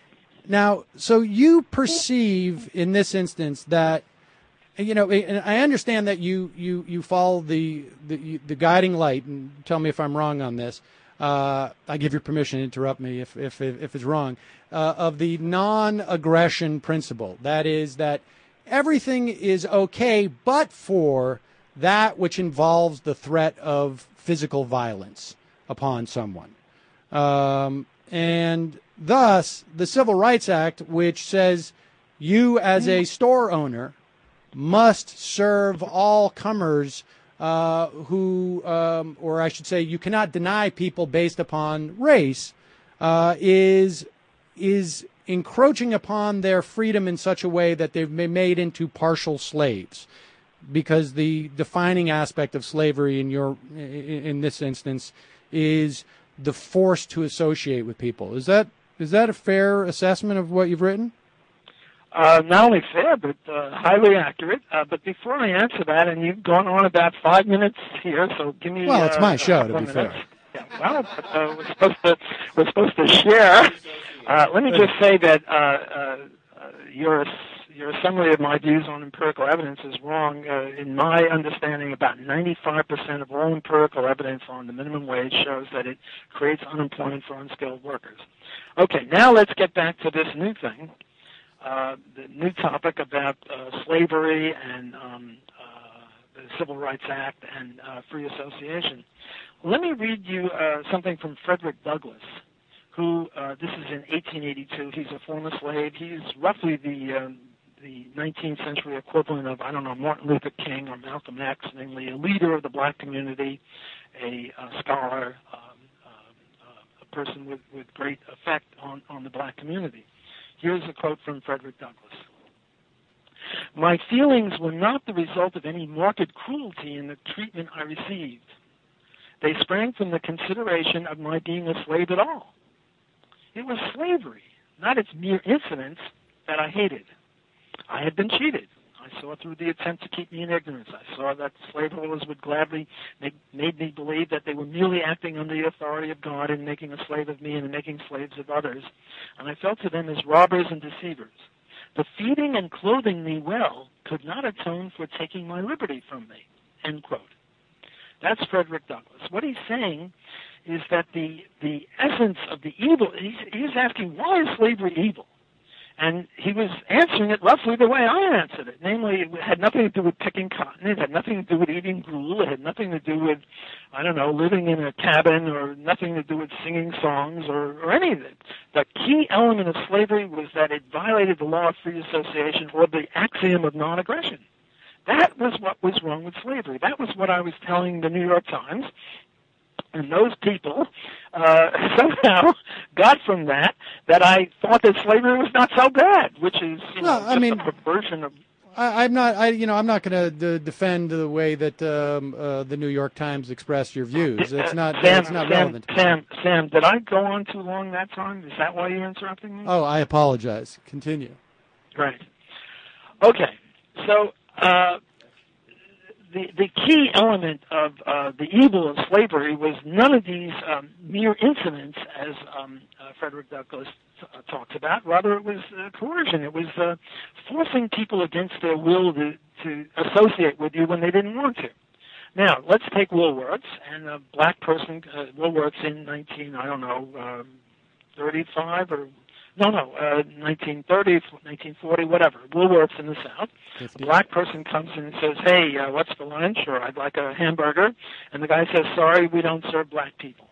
Speaker 8: Now, so you perceive in this instance that, you know, and I understand that you you you follow the the, the guiding light, and tell me if I'm wrong on this. Uh, I give you permission to interrupt me if if if it's wrong. Uh, of the non-aggression principle, that is that everything is okay, but for that which involves the threat of physical violence upon someone. Um, and thus, the Civil Rights Act, which says you as a store owner must serve all comers uh, who, um, or I should say, you cannot deny people based upon race, uh, is is encroaching upon their freedom in such a way that they've been made into partial slaves. Because the defining aspect of slavery in your in this instance is the force to associate with people. Is that is that a fair assessment of what you've written?
Speaker 6: Uh, not only fair, but uh, highly accurate. Uh, but before I answer that, and you've gone on about five minutes here, so give me.
Speaker 8: Well, it's
Speaker 6: uh,
Speaker 8: my show, to be
Speaker 6: minutes.
Speaker 8: fair.
Speaker 6: Yeah, well, but, uh, we're supposed to we're supposed to share. Uh, let me just say that uh, uh, your your summary of my views on empirical evidence is wrong. Uh, in my understanding, about ninety-five percent of all empirical evidence on the minimum wage shows that it creates unemployment for unskilled workers. Okay, now let's get back to this new thing. Uh, the new topic about uh, slavery and um, uh, the Civil Rights Act and uh, free association. Let me read you uh, something from Frederick Douglass, who, uh, this is in eighteen eighty-two, he's a former slave. He's roughly the um, the nineteenth century equivalent of, I don't know, Martin Luther King or Malcolm X, namely a leader of the black community, a, a scholar, um, uh, a person with, with great effect on, on the black community. Here's a quote from Frederick Douglass. "My feelings were not the result of any marked cruelty in the treatment I received. They sprang from the consideration of my being a slave at all. It was slavery, not its mere incidents, that I hated. I had been cheated. I saw through the attempt to keep me in ignorance. I saw that slaveholders would gladly make made me believe that they were merely acting under the authority of God in making a slave of me and in making slaves of others, and I felt to them as robbers and deceivers. The feeding and clothing me well could not atone for taking my liberty from me." End quote. That's Frederick Douglass. What he's saying is that the the essence of the evil, he's, he's asking, why is slavery evil? And he was answering it roughly the way I answered it. Namely, it had nothing to do with picking cotton. It had nothing to do with eating gruel. It had nothing to do with, I don't know, living in a cabin, or nothing to do with singing songs or, or any of it. The key element of slavery was that it violated the law of free association, or the axiom of non-aggression. That was what was wrong with slavery. That was what I was telling the New York Times. And those people uh, somehow got from that that I thought that slavery was not so bad, which is, you know,
Speaker 8: well,
Speaker 6: just
Speaker 8: I mean,
Speaker 6: a perversion of.
Speaker 8: I, I'm not. I you know I'm not going to defend the way that um, uh, the New York Times expressed your views. It's not.
Speaker 6: Sam,
Speaker 8: it's not
Speaker 6: Sam,
Speaker 8: relevant.
Speaker 6: Sam, Sam, did I go on too long that time? Is that why you're interrupting me?
Speaker 8: Oh, I apologize. Continue.
Speaker 6: Right. Okay. So. Uh, The, the key element of uh, the evil of slavery was none of these um, mere incidents, as um, uh, Frederick Douglass t- uh, talks about. Rather, it was uh, coercion. It was uh, forcing people against their will to, to associate with you when they didn't want to. Now, let's take Woolworths, and a black person, uh, Woolworths in nineteen, I don't know, um, thirty-five or No, no, uh, nineteen thirty, nineteen forty, whatever. Woolworths in the South. A black person comes in and says, "Hey, uh, what's for lunch?" Or "I'd like a hamburger." And the guy says, "Sorry, we don't serve black people."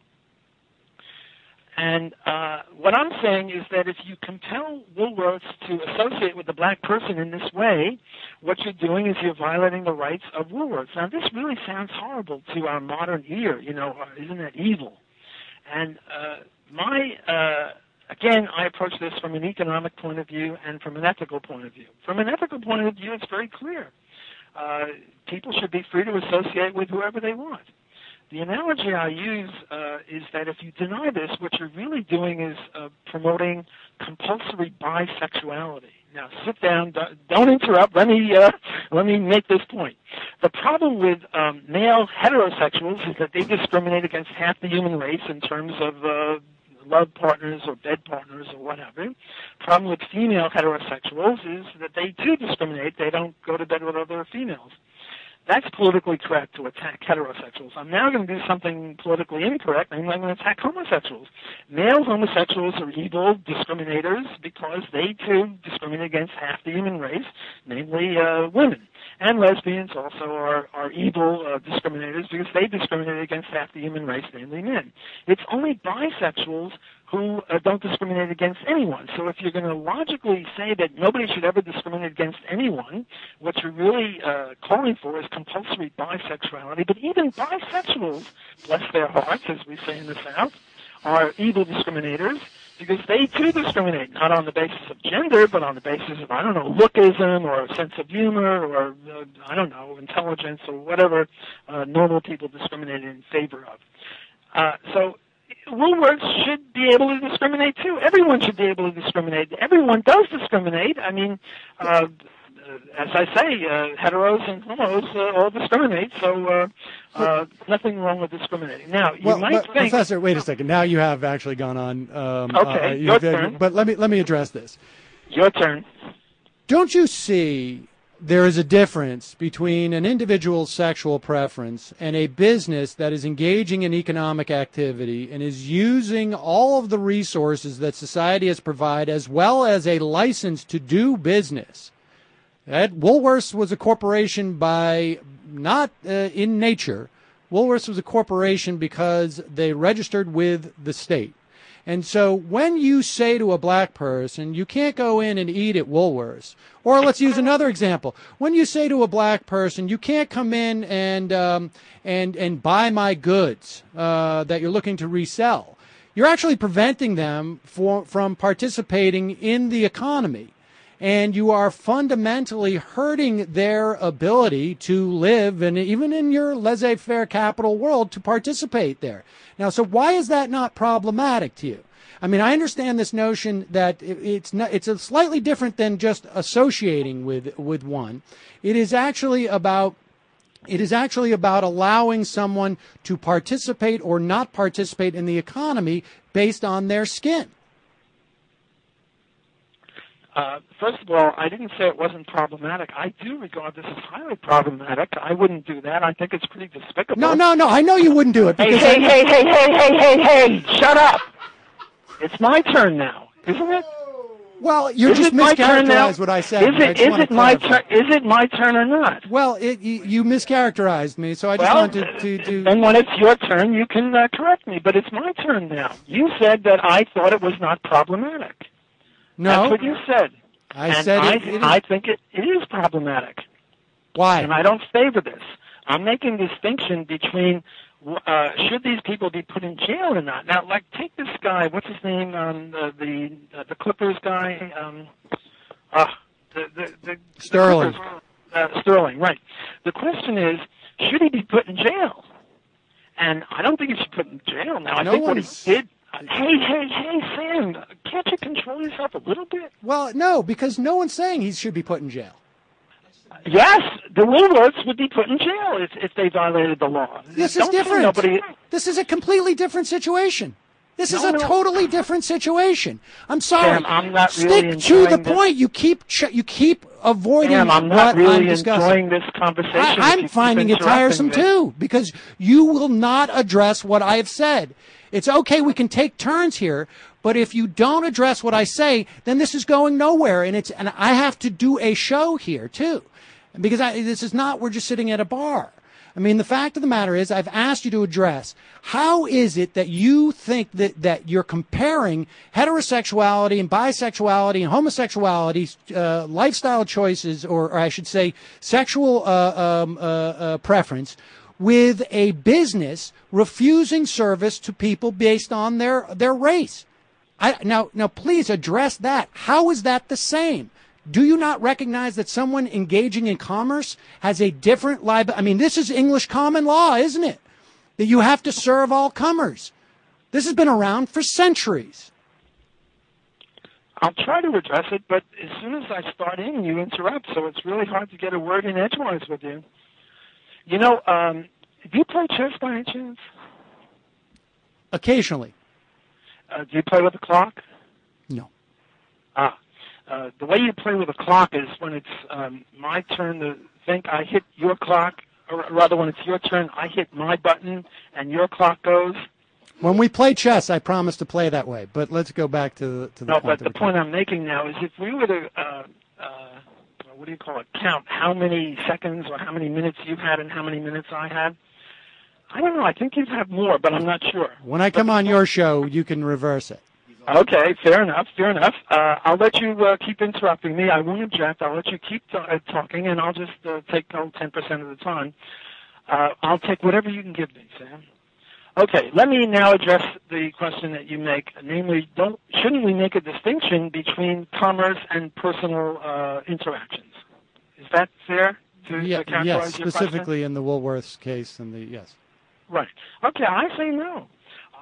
Speaker 6: And uh, what I'm saying is that if you compel Woolworths to associate with the black person in this way, what you're doing is you're violating the rights of Woolworths. Now, this really sounds horrible to our modern ear. You know, uh, isn't that evil? And uh, my... Uh, Again, I approach this from an economic point of view and from an ethical point of view. From an ethical point of view, it's very clear. Uh, people should be free to associate with whoever they want. The analogy I use uh, is that if you deny this, what you're really doing is uh, promoting compulsory bisexuality. Now, sit down. Don't interrupt. Let me uh, let me make this point. The problem with um, male heterosexuals is that they discriminate against half the human race in terms of uh, love partners or bed partners or whatever. Problem with female heterosexuals is that they too discriminate. They don't go to bed with other females. That's politically correct to attack heterosexuals. I'm now going to do something politically incorrect, and I'm going to attack homosexuals. Male homosexuals are evil discriminators because they too discriminate against half the human race, namely uh, women. And lesbians also are, are evil uh, discriminators because they discriminate against half the human race, namely men. It's only bisexuals who uh, don't discriminate against anyone. So if you're going to logically say that nobody should ever discriminate against anyone, what you're really uh, calling for is compulsory bisexuality. But even bisexuals, bless their hearts, as we say in the South, are evil discriminators because they too discriminate, not on the basis of gender, but on the basis of, I don't know, lookism or a sense of humor or, uh, I don't know, intelligence or whatever uh, normal people discriminate in favor of. Uh, so Woolworths should be able to discriminate too. Everyone should be able to discriminate. Everyone does discriminate. I mean, uh, as I say, uh, heteros and homos uh, all discriminate, so uh, uh, nothing wrong with discriminating. Now, you
Speaker 8: well,
Speaker 6: might
Speaker 8: but,
Speaker 6: think...
Speaker 8: Professor, wait a second. Now you have actually gone on. Um,
Speaker 6: okay,
Speaker 8: uh,
Speaker 6: your turn.
Speaker 8: But let me let me address this.
Speaker 6: Your turn.
Speaker 8: Don't you see there is a difference between an individual's sexual preference and a business that is engaging in economic activity and is using all of the resources that society has provided as well as a license to do business? That Woolworths was a corporation by not uh, in nature. Woolworths was a corporation because they registered with the state. And so when you say to a black person, you can't go in and eat at Woolworths, or let's use another example. When you say to a black person, you can't come in and um, and and buy my goods uh, that you're looking to resell, you're actually preventing them for, from participating in the economy. And you are fundamentally hurting their ability to live, and even in your laissez-faire capital world, to participate there. Now, so why is that not problematic to you? I mean, I understand this notion that it's not, it's a slightly different than just associating with with one. It is actually about it is actually about allowing someone to participate or not participate in the economy based on their skin.
Speaker 6: Uh, first of all, I didn't say it wasn't problematic. I do regard this as highly problematic. I wouldn't do that. I think it's pretty despicable.
Speaker 8: No, no, no. I know you wouldn't do it.
Speaker 6: Hey,
Speaker 8: Because
Speaker 6: hey,
Speaker 8: I...
Speaker 6: hey, hey, hey, hey, hey, hey! Shut up! It's my turn now, isn't it?
Speaker 8: Well, you
Speaker 6: is
Speaker 8: just mischaracterized what I said.
Speaker 6: Is it,
Speaker 8: I
Speaker 6: is it my turn? Is it my turn or not?
Speaker 8: Well, it, you, you mischaracterized me, so I just
Speaker 6: well,
Speaker 8: wanted to, to, to.
Speaker 6: And when it's your turn, you can uh, correct me. But it's my turn now. You said that I thought it was not problematic.
Speaker 8: No,
Speaker 6: that's what you said.
Speaker 8: I
Speaker 6: and
Speaker 8: said
Speaker 6: I,
Speaker 8: it, it is.
Speaker 6: I think it, it is problematic.
Speaker 8: Why?
Speaker 6: And I don't favor this. I'm making a distinction between uh, should these people be put in jail or not. Now, like, take this guy. What's his name? Um, the the, uh, the Clippers guy. Um, uh, the the, the
Speaker 8: Sterling.
Speaker 6: The Clippers, uh, Sterling, right. The question is, should he be put in jail? And I don't think he should be put in jail. Now, I
Speaker 8: no
Speaker 6: think
Speaker 8: one's...
Speaker 6: what he did. Hey, hey, hey, Sam, can't you control yourself a little bit?
Speaker 8: Well, no, because no one's saying he should be put in jail.
Speaker 6: Yes, the Woolworths would be put in jail if, if they violated the law.
Speaker 8: This
Speaker 6: Don't
Speaker 8: is different.
Speaker 6: Nobody...
Speaker 8: This is a completely different situation. This
Speaker 6: no,
Speaker 8: is a
Speaker 6: no.
Speaker 8: totally different situation. I'm sorry.
Speaker 6: Sam, I'm not
Speaker 8: Stick
Speaker 6: really
Speaker 8: to the
Speaker 6: this.
Speaker 8: point. You keep ch- you keep avoiding
Speaker 6: Sam, I'm
Speaker 8: what
Speaker 6: not really
Speaker 8: I'm discussing.
Speaker 6: enjoying this conversation.
Speaker 8: I,
Speaker 6: if
Speaker 8: I'm
Speaker 6: you
Speaker 8: finding
Speaker 6: keep
Speaker 8: it tiresome
Speaker 6: interrupting me.
Speaker 8: too, because you will not address what I have said. It's okay, we can take turns here, but if you don't address what I say, then this is going nowhere, and it's and I have to do a show here too, because I, this is not we're just sitting at a bar. I mean, the fact of the matter is, I've asked you to address how is it that you think that that you're comparing heterosexuality and bisexuality and homosexuality uh, lifestyle choices, or, or I should say, sexual uh, um, uh, uh, preference, with a business refusing service to people based on their their race. I, now, now, please address that. How is that the same? Do you not recognize that someone engaging in commerce has a different liability? I mean, this is English common law, isn't it? That you have to serve all comers. This has been around for centuries.
Speaker 6: I'll try to address it, but as soon as I start in, you interrupt, so it's really hard to get a word in edgewise with you. You know, um, do you play chess by any chance?
Speaker 8: Occasionally.
Speaker 6: Uh, do you play with a clock?
Speaker 8: No.
Speaker 6: Ah. Uh, the way you play with a clock is when it's um, my turn to think, I hit your clock, or rather when it's your turn, I hit my button and your clock goes.
Speaker 8: When we play chess, I promise to play that way. But let's go back to the, to the
Speaker 6: no,
Speaker 8: point.
Speaker 6: but the point I'm making now is if we were to, uh, uh, what do you call it, count how many seconds or how many minutes you had and how many minutes I had, I don't know. I think you'd have more, but I'm not sure.
Speaker 8: When I come on your show, you can reverse it.
Speaker 6: Okay, fair enough, fair enough. Uh, I'll let you uh, keep interrupting me. I won't object. I'll let you keep t- uh, talking, and I'll just uh, take oh, ten percent of the time. Uh, I'll take whatever you can give me, Sam. Okay, let me now address the question that you make, namely, don't shouldn't we make a distinction between commerce and personal uh, interactions? Is that fair to,
Speaker 8: Yeah,
Speaker 6: to characterize
Speaker 8: yes,
Speaker 6: your
Speaker 8: specifically
Speaker 6: question?
Speaker 8: in the Woolworths case and the yes.
Speaker 6: Right. Okay, I say no.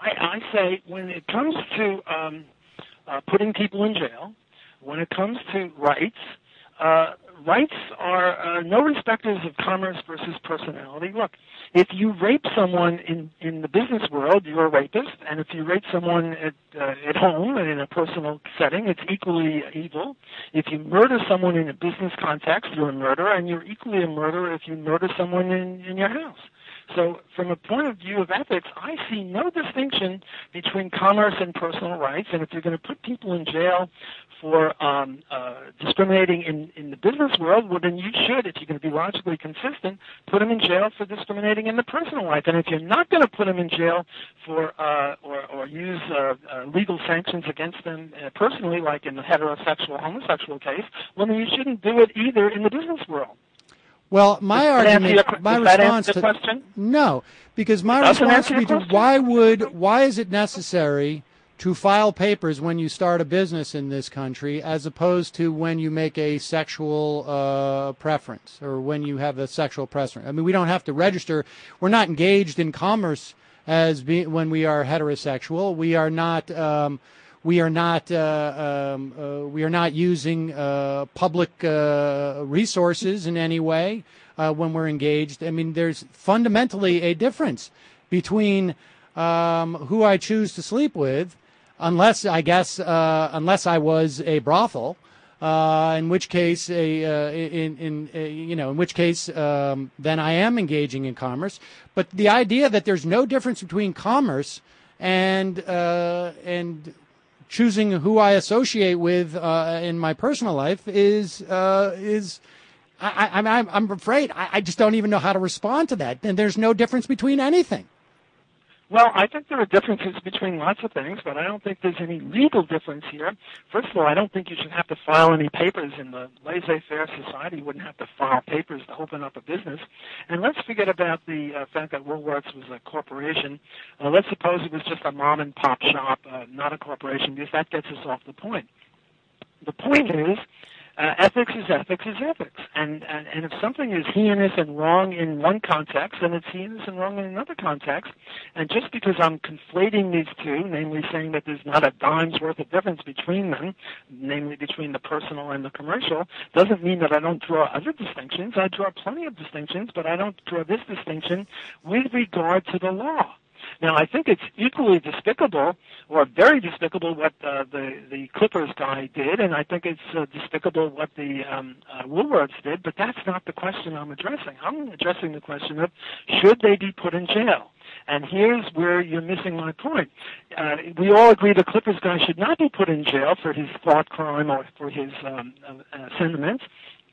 Speaker 6: I, I say when it comes to um, uh, putting people in jail, when it comes to rights, uh, rights are uh, no respecters of commerce versus personality. Look, if you rape someone in, in the business world, you're a rapist, and if you rape someone at, uh, at home and in a personal setting, it's equally evil. If you murder someone in a business context, you're a murderer, and you're equally a murderer if you murder someone in, in your house. So from a point of view of ethics, I see no distinction between commerce and personal rights, and if you're going to put people in jail for um, uh, discriminating in, in the business world, well, then you should, if you're going to be logically consistent, put them in jail for discriminating in the personal life. And if you're not going to put them in jail for uh, or, or use uh, uh, legal sanctions against them uh, personally, like in the heterosexual, homosexual case, well, then you shouldn't do it either in the business world.
Speaker 8: Well, my
Speaker 6: Does
Speaker 8: argument,
Speaker 6: your,
Speaker 8: my
Speaker 6: does that
Speaker 8: response
Speaker 6: answer
Speaker 8: to
Speaker 6: the question?
Speaker 8: no, because my
Speaker 6: Doesn't
Speaker 8: response
Speaker 6: answer
Speaker 8: would be
Speaker 6: your
Speaker 8: to
Speaker 6: question?
Speaker 8: why would why is it necessary to file papers when you start a business in this country, as opposed to when you make a sexual uh, preference or when you have a sexual preference? I mean, we don't have to register. We're not engaged in commerce as be, when we are heterosexual. We are not. Um, We are not uh, um, uh, we are not using uh, public uh, resources in any way uh, when we're engaged. I mean, there's fundamentally a difference between um, who I choose to sleep with, unless I guess uh, unless I was a brothel, uh, in which case a uh, in in uh, you know in which case um, then I am engaging in commerce. But the idea that there's no difference between commerce and uh, and choosing who I associate with uh, in my personal life is uh, is I, I, I'm I'm afraid I, I just don't even know how to respond to that. And there's no difference between anything.
Speaker 6: Well, I think there are differences between lots of things, but I don't think there's any legal difference here. First of all, I don't think you should have to file any papers in the laissez-faire society. You wouldn't have to file papers to open up a business. And let's forget about the uh, fact that Woolworths was a corporation. Uh, let's suppose it was just a mom-and-pop shop, uh, not a corporation, because that gets us off the point. The point is, Uh, ethics is ethics is ethics. And, and and if something is heinous and wrong in one context, then it's heinous and wrong in another context. And just because I'm conflating these two, namely saying that there's not a dime's worth of difference between them, namely between the personal and the commercial, doesn't mean that I don't draw other distinctions. I draw plenty of distinctions, but I don't draw this distinction with regard to the law. Now, I think it's equally despicable, or very despicable, what uh, the the Clippers guy did, and I think it's uh, despicable what the um, uh, Woolworths did. But that's not the question I'm addressing. I'm addressing the question of should they be put in jail. And here's where you're missing my point. Uh, we all agree the Clippers guy should not be put in jail for his thought crime or for his um, uh, uh, sentiments,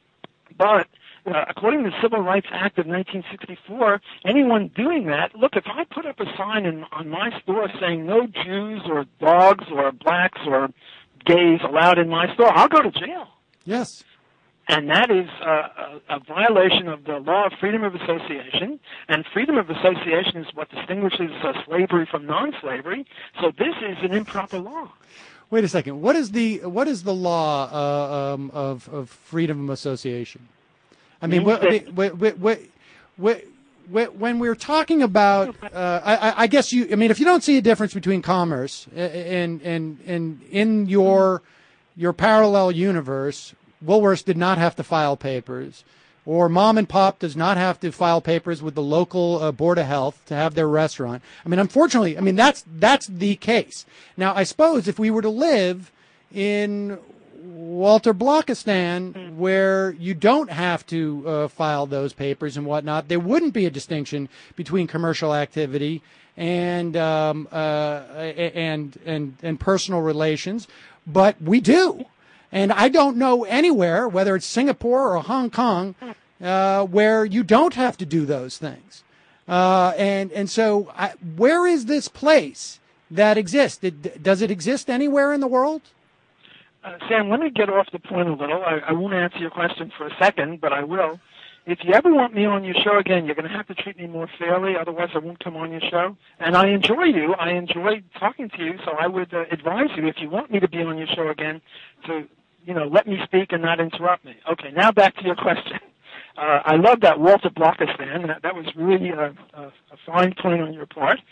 Speaker 6: but Uh, according to the Civil Rights Act of nineteen sixty-four, anyone doing that, look, if I put up a sign in, on my store saying no Jews or dogs or blacks or gays allowed in my store, I'll go to jail.
Speaker 8: Yes.
Speaker 6: And that is uh, a, a violation of the law of freedom of association, and freedom of association is what distinguishes uh, slavery from non-slavery, so this is an improper law.
Speaker 8: Wait a second. What is the what is the law uh, um, of, of freedom of association? I mean, what, I mean what, what, what, what, when we're talking about, uh, I, I guess you, I mean, if you don't see a difference between commerce and, and, and in your, your parallel universe, Woolworths did not have to file papers, or mom and pop does not have to file papers with the local uh, board of health to have their restaurant. I mean, unfortunately, I mean, that's, that's the case. Now, I suppose if we were to live in Walter Blockistan, where you don't have to uh, file those papers and whatnot, there wouldn't be a distinction between commercial activity and um, uh, and and and personal relations, but we do. And I don't know anywhere, whether it's Singapore or Hong Kong, uh, where you don't have to do those things. Uh, and and so, I, where is this place that exists? It, does it exist anywhere in the world?
Speaker 6: Uh, Sam, let me get off the point a little. I, I won't answer your question for a second, but I will. If you ever want me on your show again, you're going to have to treat me more fairly, otherwise I won't come on your show. And I enjoy you. I enjoy talking to you, so I would uh, advise you, if you want me to be on your show again, to, you know, let me speak and not interrupt me. Okay, now back to your question. Uh, I love that Walter Blockistan. That, that was really a, a, a fine point on your part.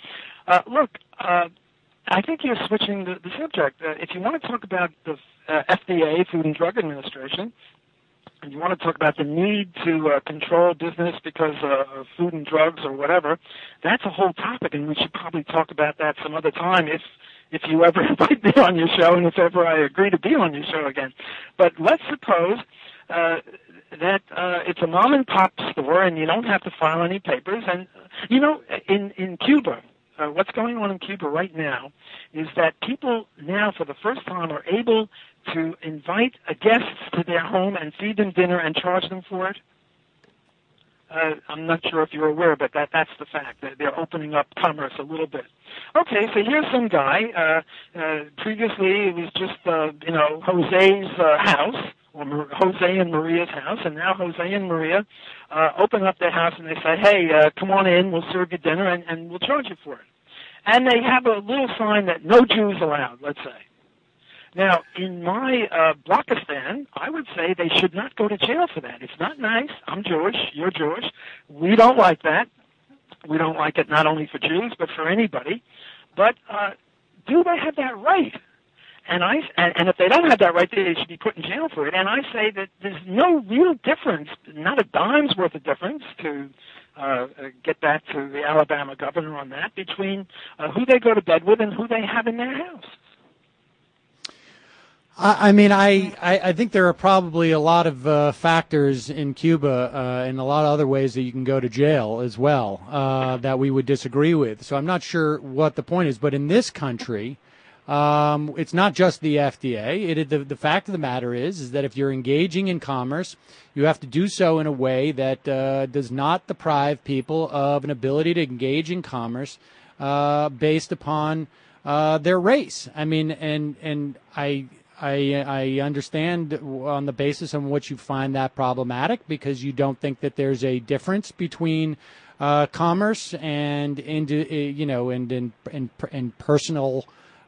Speaker 6: Uh, look, uh, I think you're switching the, the subject. Uh, if you want to talk about the uh, F D A, Food and Drug Administration, and you want to talk about the need to uh, control business because uh, of food and drugs or whatever, that's a whole topic, and we should probably talk about that some other time if if you ever invite me on your show and if ever I agree to be on your show again. But let's suppose uh, that uh, it's a mom-and-pop store and you don't have to file any papers. And, you know, in, in Cuba, Uh, what's going on in Cuba right now is that people now, for the first time, are able to invite uh, guests to their home and feed them dinner and charge them for it. Uh, I'm not sure if you're aware, but that that's the fact. That they're opening up commerce a little bit. Okay, so here's some guy. Uh, uh, previously, it was just, uh, you know, Jose's uh, house, or Mar- Jose and Maria's house, and now Jose and Maria uh, open up their house and they say, hey, uh, come on in, we'll serve you dinner, and, and we'll charge you for it. And they have a little sign that no Jews allowed, let's say. Now, in my uh, Blockistan, I would say they should not go to jail for that. It's not nice. I'm Jewish. You're Jewish. We don't like that. We don't like it not only for Jews, but for anybody. But uh, do they have that right? And I and, and if they don't have that right, they should be put in jail for it. And I say that there's no real difference, not a dime's worth of difference, to uh, get back to the Alabama governor on that, between uh, who they go to bed with and who they have in their house.
Speaker 8: I mean, I, I think there are probably a lot of uh, factors in Cuba uh, and a lot of other ways that you can go to jail as well uh, that we would disagree with. So I'm not sure what the point is. But in this country, um, it's not just the F D A. It, the, the fact of the matter is, is that if you're engaging in commerce, you have to do so in a way that uh, does not deprive people of an ability to engage in commerce uh, based upon uh, their race. I mean, and and I. I, I understand on the basis on which you find that problematic because you don't think that there's a difference between uh, commerce and and you know and and and, and personal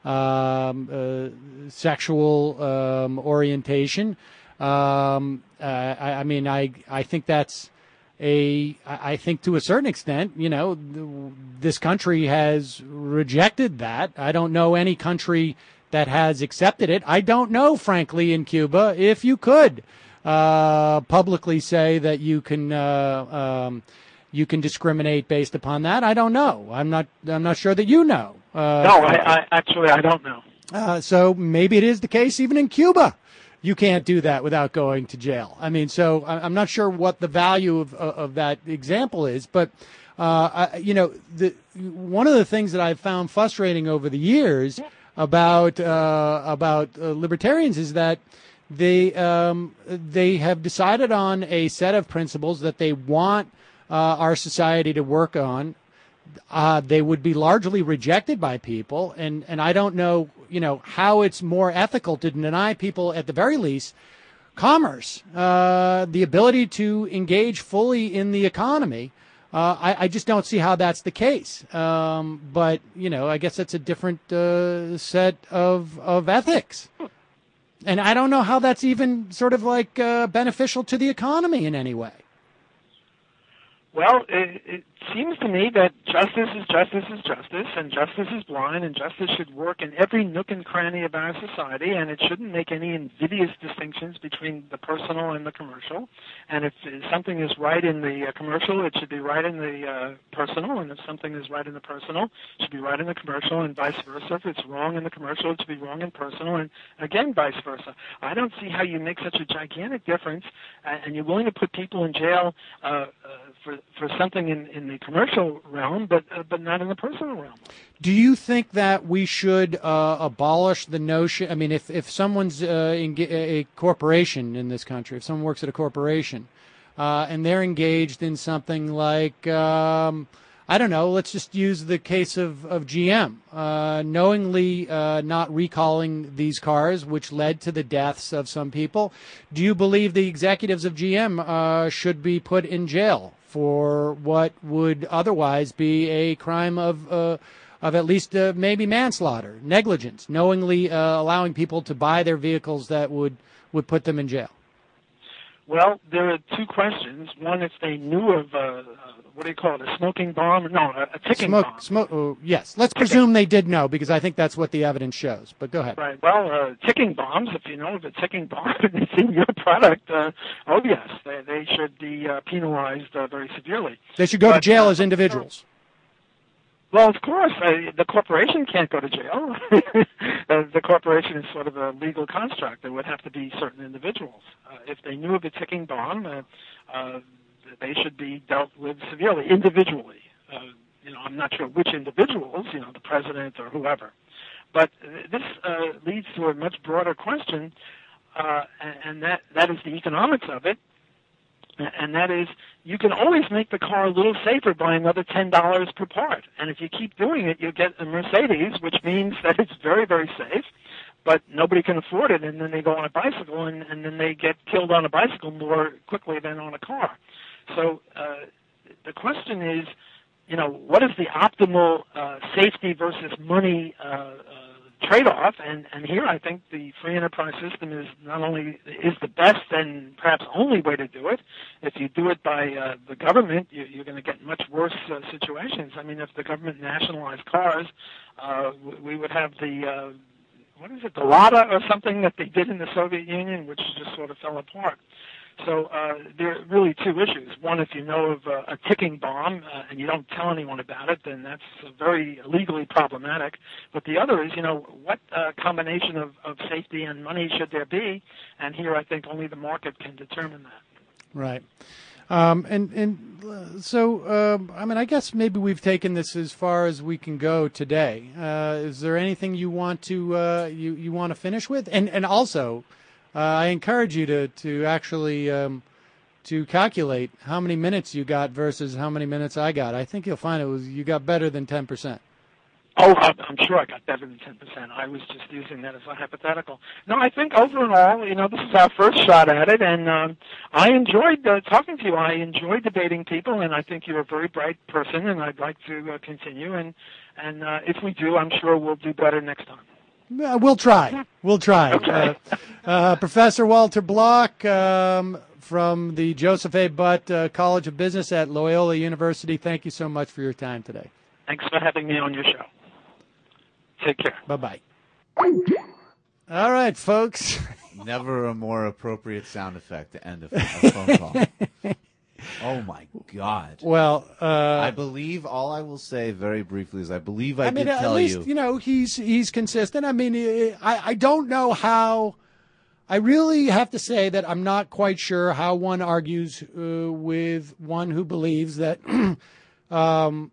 Speaker 8: um, uh, sexual um, orientation. Um, uh, I, I mean, I I think that's a I think to a certain extent, you know, this country has rejected that. I don't know any country that has accepted it. I don't know, frankly, in Cuba, if you could uh, publicly say that you can uh, um, you can discriminate based upon that. I don't know. I'm not. I'm not sure that you know. Uh,
Speaker 6: no, I, I actually I don't know.
Speaker 8: Uh, so maybe it is the case even in Cuba. You can't do that without going to jail. I mean, so I'm not sure what the value of of that example is, but uh, I, you know, the one of the things that I've found frustrating over the years about uh, about uh, libertarians is that they um, they have decided on a set of principles that they want uh, our society to work on. Uh, they would be largely rejected by people, and, and I don't know, you know, how it's more ethical to deny people, at the very least, commerce, uh, the ability to engage fully in the economy. Uh, I, I just don't see how that's the case. Um, but, you know, I guess that's a different uh, set of of ethics. And I don't know how that's even sort of like uh, beneficial to the economy in any way.
Speaker 6: Well, it, it seems to me that justice is justice is justice, and justice is blind, and justice should work in every nook and cranny of our society, and it shouldn't make any invidious distinctions between the personal and the commercial. And if something is right in the uh, commercial, it should be right in the uh, personal, and if something is right in the personal, it should be right in the commercial, and vice versa. If it's wrong in the commercial, it should be wrong in personal, and again, vice versa. I don't see how you make such a gigantic difference, uh, and you're willing to put people in jail uh, uh, for for something in, in the commercial realm, but uh, but not in the personal realm.
Speaker 8: Do you think that we should uh, abolish the notion? I mean, if if someone's uh, in a corporation in this country, if someone works at a corporation, uh, and they're engaged in something like, um, I don't know, let's just use the case of of G M, uh, knowingly uh, not recalling these cars, which led to the deaths of some people. Do you believe the executives of G M uh, should be put in jail for what would otherwise be a crime of uh, of at least uh, maybe manslaughter, negligence, knowingly uh, allowing people to buy their vehicles that would, would put them in jail?
Speaker 6: Well, there are two questions. One, if they knew of, uh, uh, what do you call it, a smoking bomb? No, a, a ticking
Speaker 8: smoke,
Speaker 6: bomb.
Speaker 8: Smoke, oh, yes. Let's
Speaker 6: Ticking.
Speaker 8: presume they did know, because I think that's what the evidence shows. But go ahead.
Speaker 6: Right. Well, uh, ticking bombs, if you know of a ticking bomb and it's in your product, uh, oh, yes, they, they should be uh, penalized uh, very severely.
Speaker 8: They should go
Speaker 6: but,
Speaker 8: to jail
Speaker 6: uh,
Speaker 8: as individuals.
Speaker 6: Well, of course, uh, the corporation can't go to jail. uh, the corporation is sort of a legal construct. There would have to be certain individuals. Uh, if they knew of a ticking bomb, uh, uh, they should be dealt with severely, individually. Uh, you know, I'm not sure which individuals, you know, the president or whoever. But this uh, leads to a much broader question, uh, and that, that is the economics of it. And that is, you can always make the car a little safer by another ten dollars per part. And if you keep doing it, you get a Mercedes, which means that it's very, very safe, but nobody can afford it, and then they go on a bicycle, and, and then they get killed on a bicycle more quickly than on a car. So uh, the question is, you know, what is the optimal uh, safety versus money uh, uh, trade-off? And, and here I think the free enterprise system is not only is the best and perhaps only way to do it. If you do it by uh, the government, you, you're going to get much worse uh, situations. I mean, if the government nationalized cars, uh, we would have the, uh, what is it, the Lada or something that they did in the Soviet Union, which just sort of fell apart. So uh, there are really two issues. One, if you know of uh, a ticking bomb uh, and you don't tell anyone about it, then that's uh, very legally problematic. But the other is, you know, what uh, combination of, of safety and money should there be? And here I think only the market can determine that.
Speaker 8: Right. Um, and and uh, so, um, I mean, I guess maybe we've taken this as far as we can go today. Uh, is there anything you want to uh, you, you want to finish with? And and also, Uh, I encourage you to to actually um, to calculate how many minutes you got versus how many minutes I got. I think you'll find it was you got better than ten percent.
Speaker 6: Oh, I'm sure I got better than ten percent. I was just using that as a hypothetical. No, I think overall, you know, this is our first shot at it, and um, I enjoyed uh, talking to you. I enjoyed debating people, and I think you're a very bright person, and I'd like to uh, continue. And, and uh, if we do, I'm sure we'll do better next time.
Speaker 8: Uh, we'll try. We'll try.
Speaker 6: Okay.
Speaker 8: Uh, uh, Professor Walter Block um, from the Joseph A. Butt uh, College of Business at Loyola University, thank you so much for your time today.
Speaker 6: Thanks for having me on your show. Take care.
Speaker 8: Bye-bye. All right, folks.
Speaker 9: Never a more appropriate sound effect to end a, a phone call. Oh, my God.
Speaker 8: Well, uh,
Speaker 9: I believe all I will say very briefly is I believe I,
Speaker 8: I mean,
Speaker 9: did
Speaker 8: at
Speaker 9: tell
Speaker 8: least,
Speaker 9: you.
Speaker 8: you know, he's he's consistent. I mean, I, I don't know how – I really have to say that I'm not quite sure how one argues uh, with one who believes that um,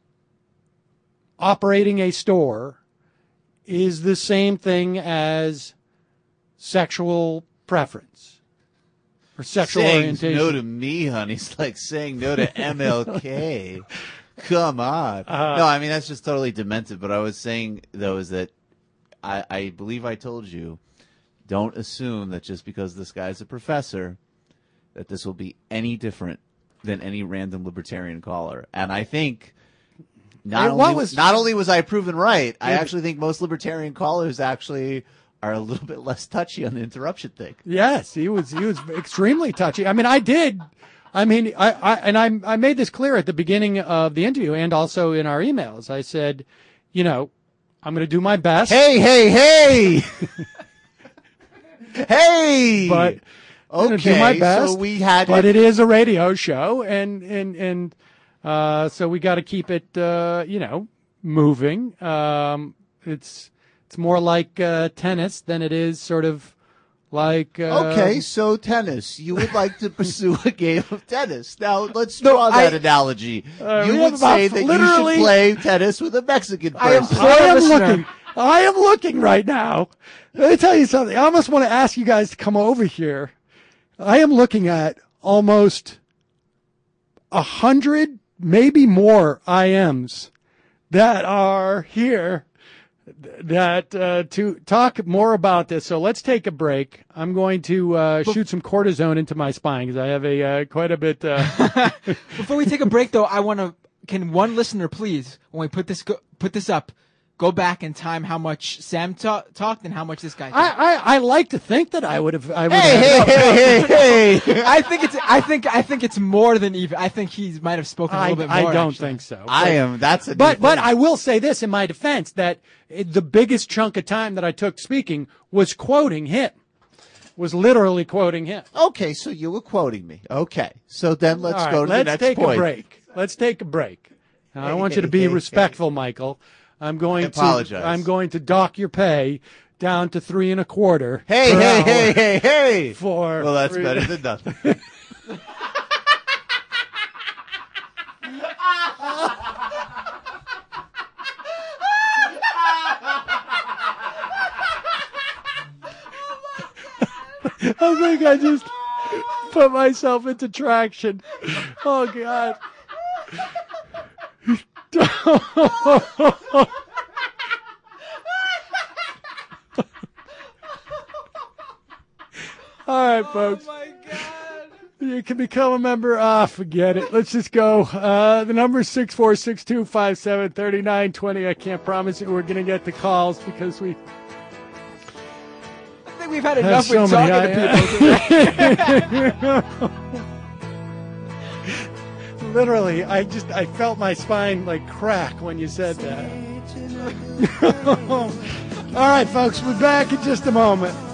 Speaker 8: operating a store is the same thing as sexual preference. Or sexual
Speaker 9: saying
Speaker 8: orientation.
Speaker 9: no to me, honey, it's like saying no to M L K. Come on.
Speaker 8: Uh,
Speaker 9: no, I mean, that's just totally demented. But I was saying, though, is that I, I believe I told you, don't assume that just because this guy's a professor, that this will be any different than any random libertarian caller. And I think not,
Speaker 8: Hey, what
Speaker 9: only,
Speaker 8: was-
Speaker 9: not only was I proven right, I
Speaker 8: Yeah.
Speaker 9: actually think most libertarian callers actually are a little bit less touchy on the interruption thing.
Speaker 8: Yes, he was he was extremely touchy. I mean, I did. I mean, I, I and I I made this clear at the beginning of the interview and also in our emails. I said, you know, I'm going to do my best.
Speaker 9: Hey, hey, hey! Hey!
Speaker 8: But I'm going to do
Speaker 9: Okay,
Speaker 8: my best.
Speaker 9: so we had
Speaker 8: but it is a radio show, and and and uh, so we got to keep it, uh, you know, moving. Um, it's it's more like uh, tennis than it is sort of like. Uh,
Speaker 9: Okay, so tennis. You would like to pursue a game of tennis. Now, let's draw that
Speaker 8: I-
Speaker 9: analogy.
Speaker 8: Uh, we
Speaker 9: you
Speaker 8: have
Speaker 9: would say
Speaker 8: about
Speaker 9: that you
Speaker 8: literally-
Speaker 9: should play tennis with a Mexican
Speaker 8: I am,
Speaker 9: person.
Speaker 8: I am looking. I am looking right now. Let me tell you something. I almost want to ask you guys to come over here. I am looking at almost a hundred, maybe more I Ms that are here that uh, to talk more about this. So let's take a break. I'm going to uh, shoot some cortisone into my spine because I have a uh, quite a bit. Uh...
Speaker 10: Before we take a break, though, I want to. Can one listener please, when we put this go, put this up, go back in time how much Sam ta- talked and how much this guy talked.
Speaker 8: I, I, I like to think that I would have. I would
Speaker 10: Hey,
Speaker 8: have
Speaker 10: hey, hey, hey, hey! I think it's I think I think it's more than even. I think he might have spoken a
Speaker 8: I,
Speaker 10: little bit
Speaker 8: I
Speaker 10: more.
Speaker 8: don't
Speaker 10: actually.
Speaker 8: think so.
Speaker 9: I am. That's a.
Speaker 8: But
Speaker 9: new
Speaker 8: but
Speaker 9: thing.
Speaker 8: I will say this in my defense that it, the biggest chunk of time that I took speaking was quoting him. Was literally quoting him.
Speaker 9: Okay, so you were quoting me. Okay, so then let's
Speaker 8: All right,
Speaker 9: go to
Speaker 8: let's
Speaker 9: the next
Speaker 8: take
Speaker 9: point.
Speaker 8: a break. Let's take a break. Now, I
Speaker 9: Hey,
Speaker 8: want you to
Speaker 9: hey,
Speaker 8: be
Speaker 9: hey,
Speaker 8: respectful, Michael. I'm going
Speaker 9: I apologize.
Speaker 8: to I'm going to dock your pay down to three and a quarter.
Speaker 9: Hey,
Speaker 8: per
Speaker 9: hey,
Speaker 8: hour
Speaker 9: hey, hey, hey!
Speaker 8: For
Speaker 9: Well, that's
Speaker 8: three-
Speaker 9: better than nothing.
Speaker 8: I think I just put myself into traction. Oh God. All right, folks.
Speaker 10: Oh my God.
Speaker 8: You can become a member. Ah, forget it. Let's just go. Uh, the number is six four six two five seven three nine two zero. I can't promise you we're going to get the calls because we
Speaker 10: I think we've had
Speaker 8: have
Speaker 10: enough
Speaker 8: so
Speaker 10: with
Speaker 8: many.
Speaker 10: talking to people.
Speaker 8: I- Literally, I just I felt my spine like crack when you said that. All right, folks, we're back in just a moment.